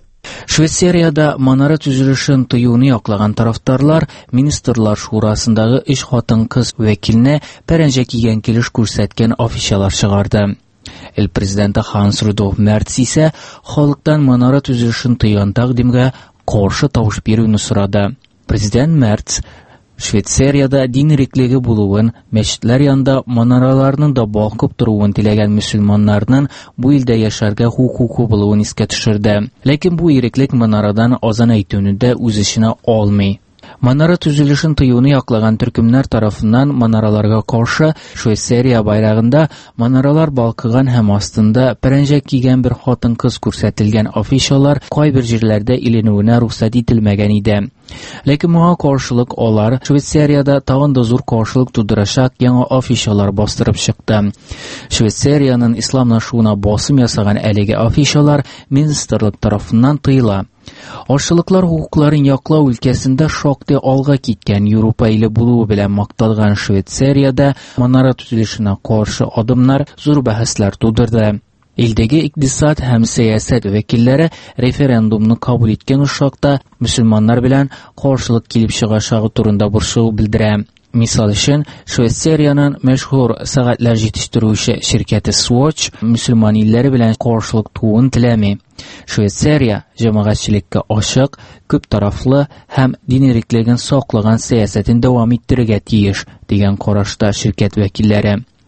Швейцарияда манара төзелешен тыюны яклаган тарафтарлар министрлар шурасындагы 3 хатын-кыз вәкиленә пәрәнҗә кигән килеш күрсәткән афишалар чыгарды. Ил президенты Ханс Рудольф Мерц исә халыктан манара төзелешен тыйган тәкъдимгә каршы тавыш бирүне сорады. Президент Мерц Швейцарияда дин иреклеге булуын, мәчетләр янында манараларның да балкып торуын теләгән мөселманнарның бу илдә яшәргә хукукы булуын искә төшерде. Ләкин бу иреклек манарадан азан әйтүне дә үз эченә алмый. Манара төзелешен тыюны яклаган төркемнәр тарафыннан манараларга каршы Швейцария байрагында манаралар балкыган һәм астында пәрәнҗә кигән бер хатын-кыз күрсәтелгән афишалар кайбер җирләрдә иленүенә рөхсәт ителмәгән иде. Ләкин моңа каршылык алар Швейцарияда тагын да зур каршылык тудырачак яңа афишалар бастырып чыкты. Швейцарияның исламнашуына басым ясаган әлеге афишалар министрлык тарафыннан тыела. Ашылыклар хукукларын яклау өлкәсендә шактый алга киткән Европа иле булуы белән макталган Швейцарияда манара төзелешенә каршы адымнар зур бәхәсләр тудырды. Илдәге икътисад һәм сәясәт вәкилләре референдумны кабул иткән шакта мөселманнар белән каршылык килеп чыгачагы турында борчылу белдерә. Мисал өчен, Швейцарияның мәшһүр сәгатьләр җитештерүче şirkәте Swatch мөселман илләре белән каршылык туын теләми. Швейцария җәмәгатьчелеккә ачык, күп тарафлы һәм дин иреклеген саклаган сәясәтен дәвам иттерергә тиеш, дигән карашта şirkәт вәкилләре.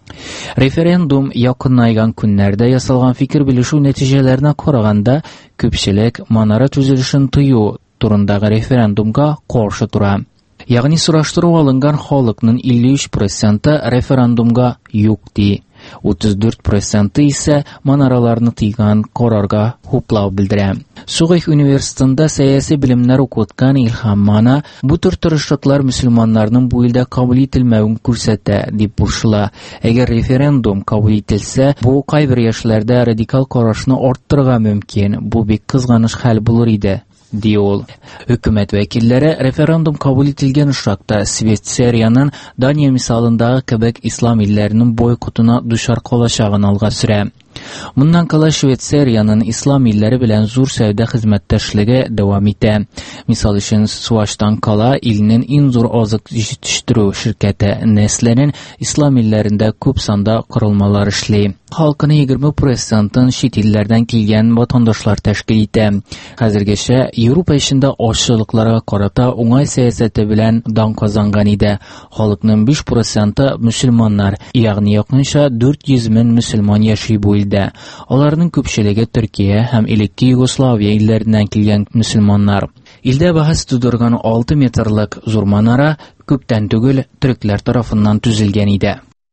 Referendum якынайган көннәрдә ясалган фикер белешү нәтиҗәләренә караганда, күпчелек манара төзелешен тыю турындагы референдумга каршы тора. Ягъни сораштыру алынган халыкның 53% референдумга юк ди. 34% исә манараларны тыйган карарга хуплау белдерә. Сугых университетында сәяси билемнәр укыткан Илһам Мана бу төр тырышлыклар мөселманнарның бу илдә кабул ителмәвен күрсәтә дип бурчыла. Әгәр референдум кабул ителсә, бу кайбер яшьләрдә радикаль карашны арттырырга мөмкин. Бу бик кызганыч хәл булыр иде. Диол. Хөкүмәт вәкилләре референдум кабул ителгән шакта Швейцарияның Дания мисалындагы кебек ислам илләренең бойкотына дучар калачагын алга сөрә. Моннан кала Швейцарияның ислам илләре белән зур сәүдә хезмәттәшлеге дәвам итә. Мисал өчен, Суаштан кала илнең иң зур азык җитештерү ширкәте Nestlе'нең ислам илләрендә күп санда корылмалар эшли. Халкының 20%-ын чит илләрдән килгән ватандашлар тәшкил итә. Хәзергәчә Европа эчендә ачлыкларга карата уңай сәясәте белән дан казанган иде. Халыкның 5% мөселманнар, ягъни якынча 400 мең мөселман яши бу илдә. Аларның күпчелеге Төркия һәм элекке Югославия илләреннән килгән мөселманнар. Илдә бәхәс тудырган 6 метрлык зур манара күптән түгел төрекләр тарафыннан төзелгән иде.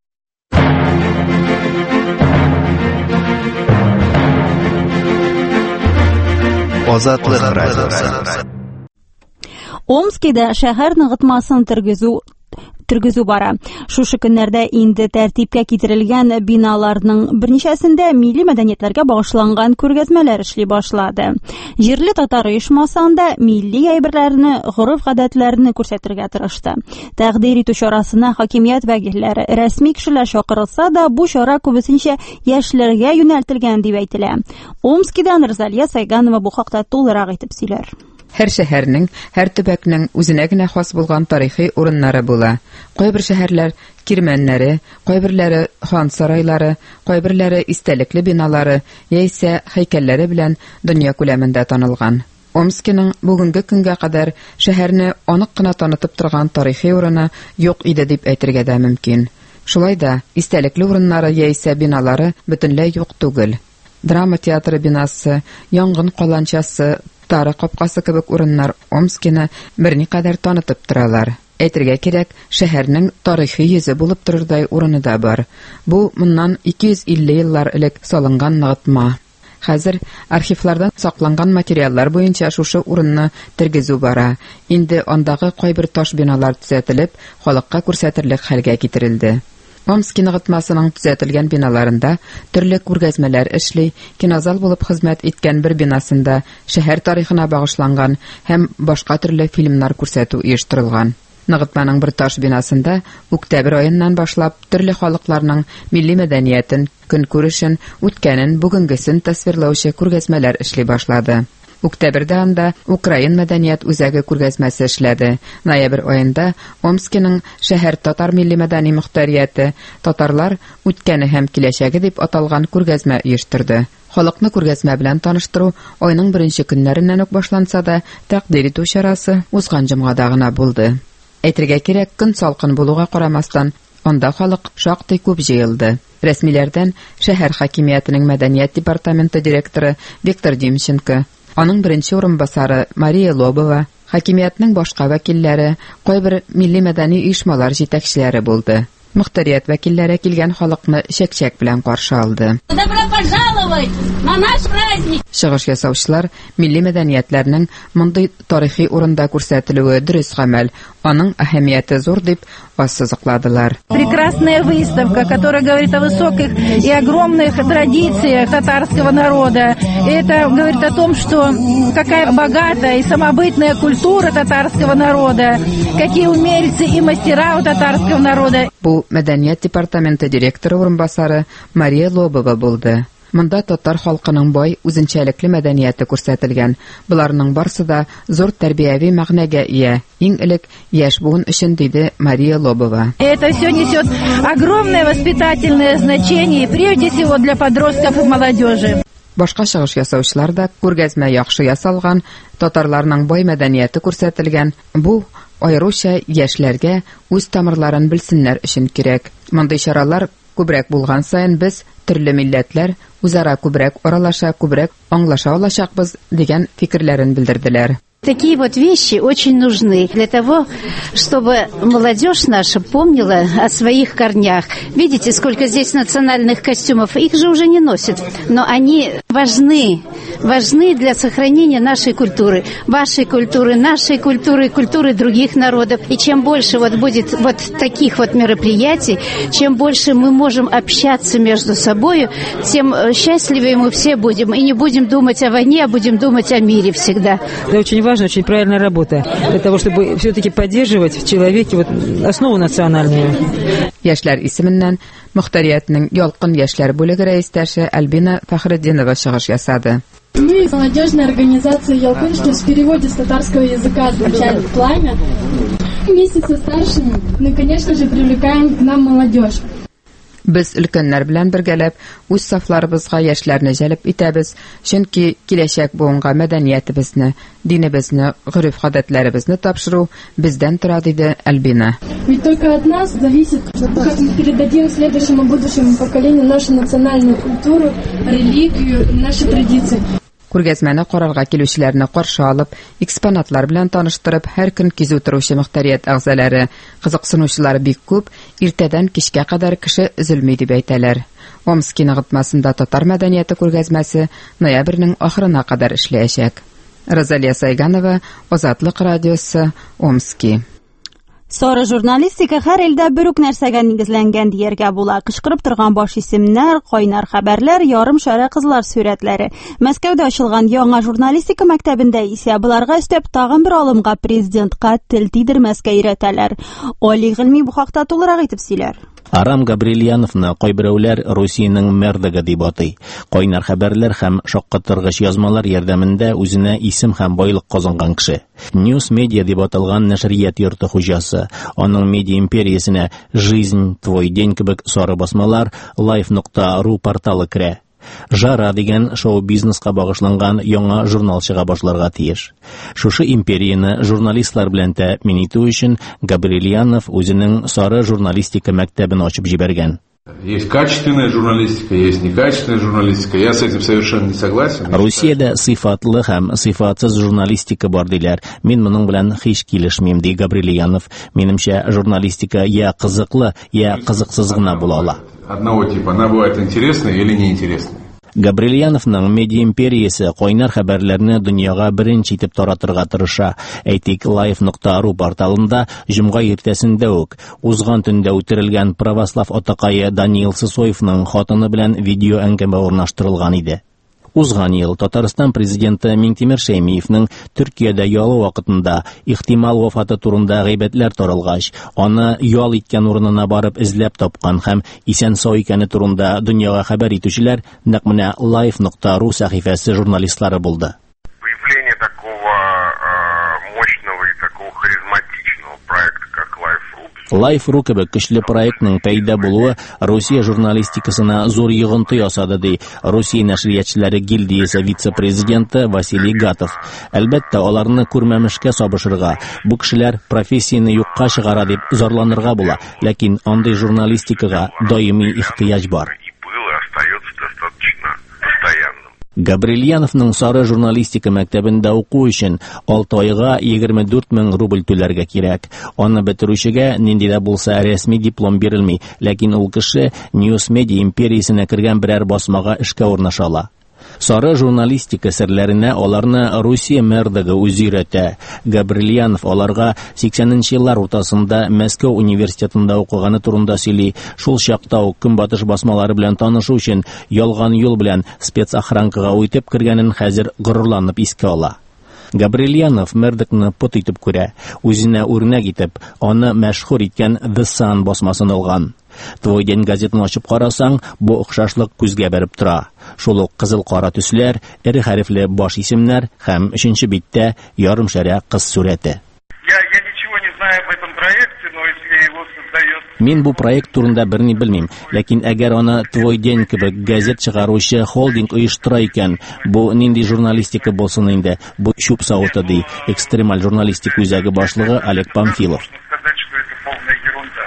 Азатлык радиосы. Омскида шәһәр ныгытмасын тергезү бара. Шушы көннәрдә инде тәртипкә китерелгән биналарның берничәсендә милли мәдәниятләргә багышланган күргәзмәләр эшли башлады. Җирле татар оешмасы анда милли әйберләрне, гореф-гадәтләрне күрсәтергә тырышты. Тәкъдир итү чарасына хакимият вәкилләре, рәсми кешеләр чакырылса да, бу чара күбесенчә яшьләргә юнәлтелгән дип әйтелә. Омскидан Розалия Сайганова бу хакта тулырак итеп сөйләр. Һәр шәһәрнең, һәр төбәкнең үзенә генә хас булган тарихи урыннары була. Кайбер шәһәрләр кирмәннәре, кайберләре хан сарайлары, кайберләре истәлекле биналары, яисә һәйкәлләре белән дөнья күләмендә танылган. Омскиның бүгенге көнгә кадәр шәһәрне анык кына танытып торган тарихи урыны юк иде дип әйтергә дә мөмкин. Шулай да истәлекле урыннары яисә биналары бөтенләй юк түгел. Драма театры бинасы, янгын каланчасы, Тары капкасы кебек урыннар Омскины берникадәр танытып торалар. Әйтергә кирәк, шәһәрнең тарихи йөзе булып торырдай урыны да бар. Бу моннан 250 еллар элек салынган ныгытма. Хәзер архивлардан сакланган материаллар буенча шушы урынны тергезү бара. Инде андагы кайбер таш биналар төзәтелеп, халыкка күрсәтерлек хәлгә китерелде. Омски ныгытмасының төзәтелгән биналарында төрле күргәзмәләр эшли, кинозал булып хезмәт иткән бер бинасында шәһәр тарихына багышланган һәм башка төрле фильмнар күрсәтү оештырылган. Ныгытманың бер таш бинасында октябрь аеннан башлап төрле халыкларның милли мәдәниятен, көнкүрешен, үткәнен, бүгенгесен тасвирлаучы күргәзмәләр эшли башлады. Октябрьдә анда Украин мәдәният үзәге күргәзмәсе эшләде. Ноябрь аенда Омскиның шәһәр татар милли мәдәни мөхтәрияте, татарлар үткәне һәм киләчәге дип аталган күргәзмә оештырды. Халыкны күргәзмә белән таныштыру айның беренче көннәреннән үк башланса да, тәкъдир итү чарасы узган җомгада гына булды. Әйтергә кирәк, көн салкын булуга карамастан, анда халык шактый күп җыелды. Рәсмиләрдән шәһәр хакимиятының мәдәният департаменты директоры Виктор Демченко, аның беренче урынбасары Мария Лобова, хакимиятның башка вәкилләре, кайбер милли мәдәни оешмалар җитәкчеләре булды. Мөхтәрият вәкилләре килгән халыкны чәк-чәк белән каршы алды. Добро пожаловать на наш праздник! Чыгыш ясаучылар милли мәдәниятләрнең мондый тарихи урында күрсәтелүе дөрес гамәл, аның әһәмияте зур дип ассызыкладылар. Прекрасная выставка, которая говорит о высоких и огромных традициях татарского народа. Это говорит о том, что какая богатая и самобытная культура татарского народа, какие умельцы и мастера у татарского народа. Бу мәдәният департаменты директоры урынбасары Мария Лобова булды. Монда татар халкының бай, үзенчәлекле мәдәнияте күрсәтелгән. Буларның барсы да зур тәрбияви мәгънәгә ия. Иң элек яшь буын өчен диде Мария Лобова. Это все несет огромное воспитательное значение, прежде всего для подростков и молодежи. Башка чыгыш ясаучылар да күргәзмә яхшы ясалган, татарларның бай мәдәнияте күрсәтелгән. Бу аеруча яшьләргә үз тамырларын белсеннәр өчен кирәк. Мондый чаралар Күбрәк булган саен без төрле милләтләр үзара күбрәк аралаша, күбрәк аңлаша алачакбыз дигән фикерләрен белдерделәр. Такие вот вещи очень нужны для того, чтобы молодежь наша помнила о своих корнях. Видите, сколько здесь национальных костюмов. Их же уже не носят, но они важны для сохранения нашей культуры, вашей культуры, нашей культуры, культуры других народов. И чем больше вот будет вот таких вот мероприятий, чем больше мы можем общаться между собой, тем счастливее мы все будем. И не будем думать о войне, а будем думать о мире всегда. Это очень важно. Очень правильная работа для того, чтобы все-таки поддерживать в человеке вот основу национальную. Яшьләр исеменнән мөхтәриятның ялкын яшьләр бүлеге рәистәше Альбина Фахретдинова чыгыш ясады. Мы, молодежная организация «Ялкын», что в переводе с татарского языка означает «пламя». Вместе со старшими мы, конечно же, привлекаем к нам молодежь. Без өлкәннәр белән бергәләп үз сафларыбызга яшьләрне җәлеп итәбез, чөнки киләчәк буынга мәдәниятебезне, динебезне, гореф-гадәтләребезне тапшыру бездән тора, диде Альбина. Ведь только от нас зависит, как мы передадим следующему будущему поколению нашу национальную культуру, религию и наши традиции. Күргәзмәне карарга килүчеләрне каршы алып, экспонатлар белән таныштырып, һәр көн кизү торучы мөхтәрият әгъзалары, кызыксынучылар бик күп, иртәдән кичкә кадәр кеше өзелми дип әйтәләр. Омский ныгытмасында татар мәдәнияте күргәзмәсе ноябрьнең ахырына кадәр эшләячәк. Розалия Сайганова, Азатлык радиосы, Омский. Сары журналистика һәр илдә бер үк нәрсәгә нигезләнгән дияргә була. Кычкырып торган баш исемнәр, кайнар хәбәрләр, ярым шәрә кызлар сурәтләре. Мәскәүдә ачылган яңа журналистика мәктәбендә исә буларга өстәп тагын бер алымга президентка тел тидермәскә өйрәтәләр. Али гыйльми бу хакта тулырак итеп сөйләр. Арам Габрильяновны кайберәүләр Русиянең Мердага дип атый. Кайнар хәбәрләр һәм шаккатыргыч язмалар ярдәмендә үзенә исем һәм байлык казанган кеше. News Media дип аталган нәшрият йорты хуҗасы. Аның медиа империясенә «Жизнь, твой день» кебек сары басмалар life.ru порталы керә. Жара дигән шоу-бизнеска багышланган яңа журнал чыга башларга тиеш. Шушы империяны журналистлар белән тәэмин итү өчен Габрильянов үзенең сары журналистика мәктәбен ачып җибәргән. Есть качественная журналистика, есть некачественная журналистика. Я с этим совершенно не согласен. Русиядә сыйфатлы һәм сыйфатсыз журналистика бар диләр. Мин моның белән һич килешмим, ди Габрильянов. Минемчә, журналистика я кызыклы, я кызыксыз гына була ала. Одного типа, она бывает интересная или неинтересная. Габрильяновның медиа империясе кайнар хәбәрләрне дөньяга беренче итеп таратырга тырыша. Әйтик, life.ru порталында җомга иртәсендә үк узган төндә үтерелгән православ атакае Даниил Сысоевның хатыны белән видео әңгәмә урнаштырылган иде. Узган ел Татарстан президенты Минтимер Шәймиевнең Төркиядә ялы вакытында ихтимал вафаты турында гыйбәтләр таралгач, аны ял иткән урынына барып эзләп тапкан һәм исән-сау икәне турында дөньяга хәбәр итүчеләр нәкъ менә life.ru сәхифәсе журналистлары булды. Появление такого мощного и такого харизматичного проекта, как Life.ru кебек көчле проектның пәйда булуы Русия журналистикасына зур йогынты ясады, ди Русия нәшриятчылары гильдиясе вице-президенты Василий Гатов. Әлбәттә, аларны күрмәмешкә сабышырга, бу кешеләр профессияны юкка чыгара дип зарланырга була, ләкин андый журналистикага даими ихтыяҗ бар. Габрильяновның сары журналистика мәктәбендә уку өчен 6 айга 24 мең рубль түләргә кирәк. Аны бетерүчегә нинди дә булса рәсми диплом бирелми, ләкин ул кеше News Media империясенә кергән берәр басмага эшкә урнаша ала. Сары журналистика серләренә аларны Русия Мердагы үзе өйрәтә. Габрильянов аларга 80нче еллар уртасында Мәскәү университетында укыганы турында сөйли. Шул чакта ук көнбатыш басмалары белән танышу өчен ялган юл белән спецохранкага үтеп кергәнен хәзер горурланып искә ала. Габрильянов Мердагны пот итеп күрә, үзенә үрнәк итеп, аны мәшһүр иткән The Sun басмасын алган. Твой день газетын ачып карасаң, бу охшашлык күзгә бәреп тора. Шул ук кызыл-кара төсләр, ире хәрефле баш исемнәр һәм 3нче биттә ярым шәрә кыз сурәте. Я ничего не знаю об этом проекте, но если его создает... Мин бу проект турында берни белмим, ләкин әгәр аны Твой день кебек газет чыгаручы холдинг оештыра икән, бу нинди журналистика булсын инде, бу чүп савыты, ди экстремаль журналистик үзәге башлыгы Олег Памфилов.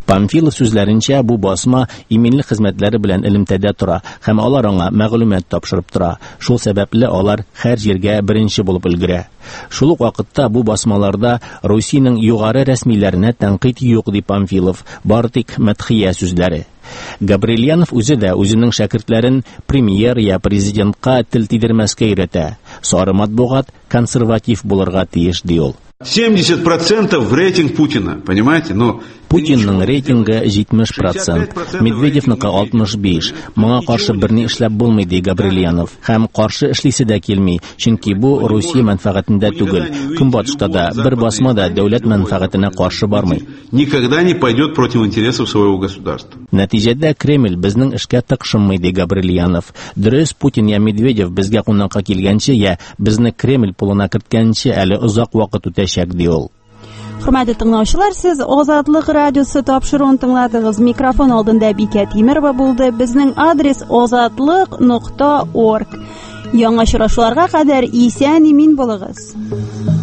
Памфилов сүзләренчә, бу басма именлек хезмәтләре белән элемтәдә тора һәм алар аңа мәгълүмат тапшырып тора. Шул сәбәпле алар һәр җиргә беренче булып өлгерә. Шул ук вакытта бу басмаларда Русиянең югары рәсмиләренә тәнкыйть юк, ди Памфилов, бары тик мәдхия сүзләре. Габрильянов үзе дә үзенең шәкертләрен премьер я президентка тел тидермәскә өйрәтә. Сары матбугат консерватив булырга тиеш, ди ул. 70% рейтинг Путина, понимаете? Но Путинның рейтингы 70%, Медведевныкы 65%. Моңа каршы берни эшләп булмый, ди Габрильянов. Һәм каршы эшлисе дә килми, чөнки бу Русия мәнфәгатендә түгел. Көнбатышта да, бер басма да дәүләт мәнфәгатенә каршы бармый. Никогда не пойдет против интересов своего государства. Нәтиҗәдә Кремль безнең эшкә тыкшынмый, ди Габрильянов. Дөрес, Путин я Медведев безгә кунакка килгәнче, я безне Кремль пулына керткәнче әле озак вакыт үтәчәк, ди ул. Хөрмәтле тыңлаучылар, сез Азатлык радиосы тапшыруын тыңладыгыз. Микрофон алдында Бикә Тимерова булды. Безнең адрес azatlyk.org. Яңа очрашуларга кадәр исән-имин булыгыз.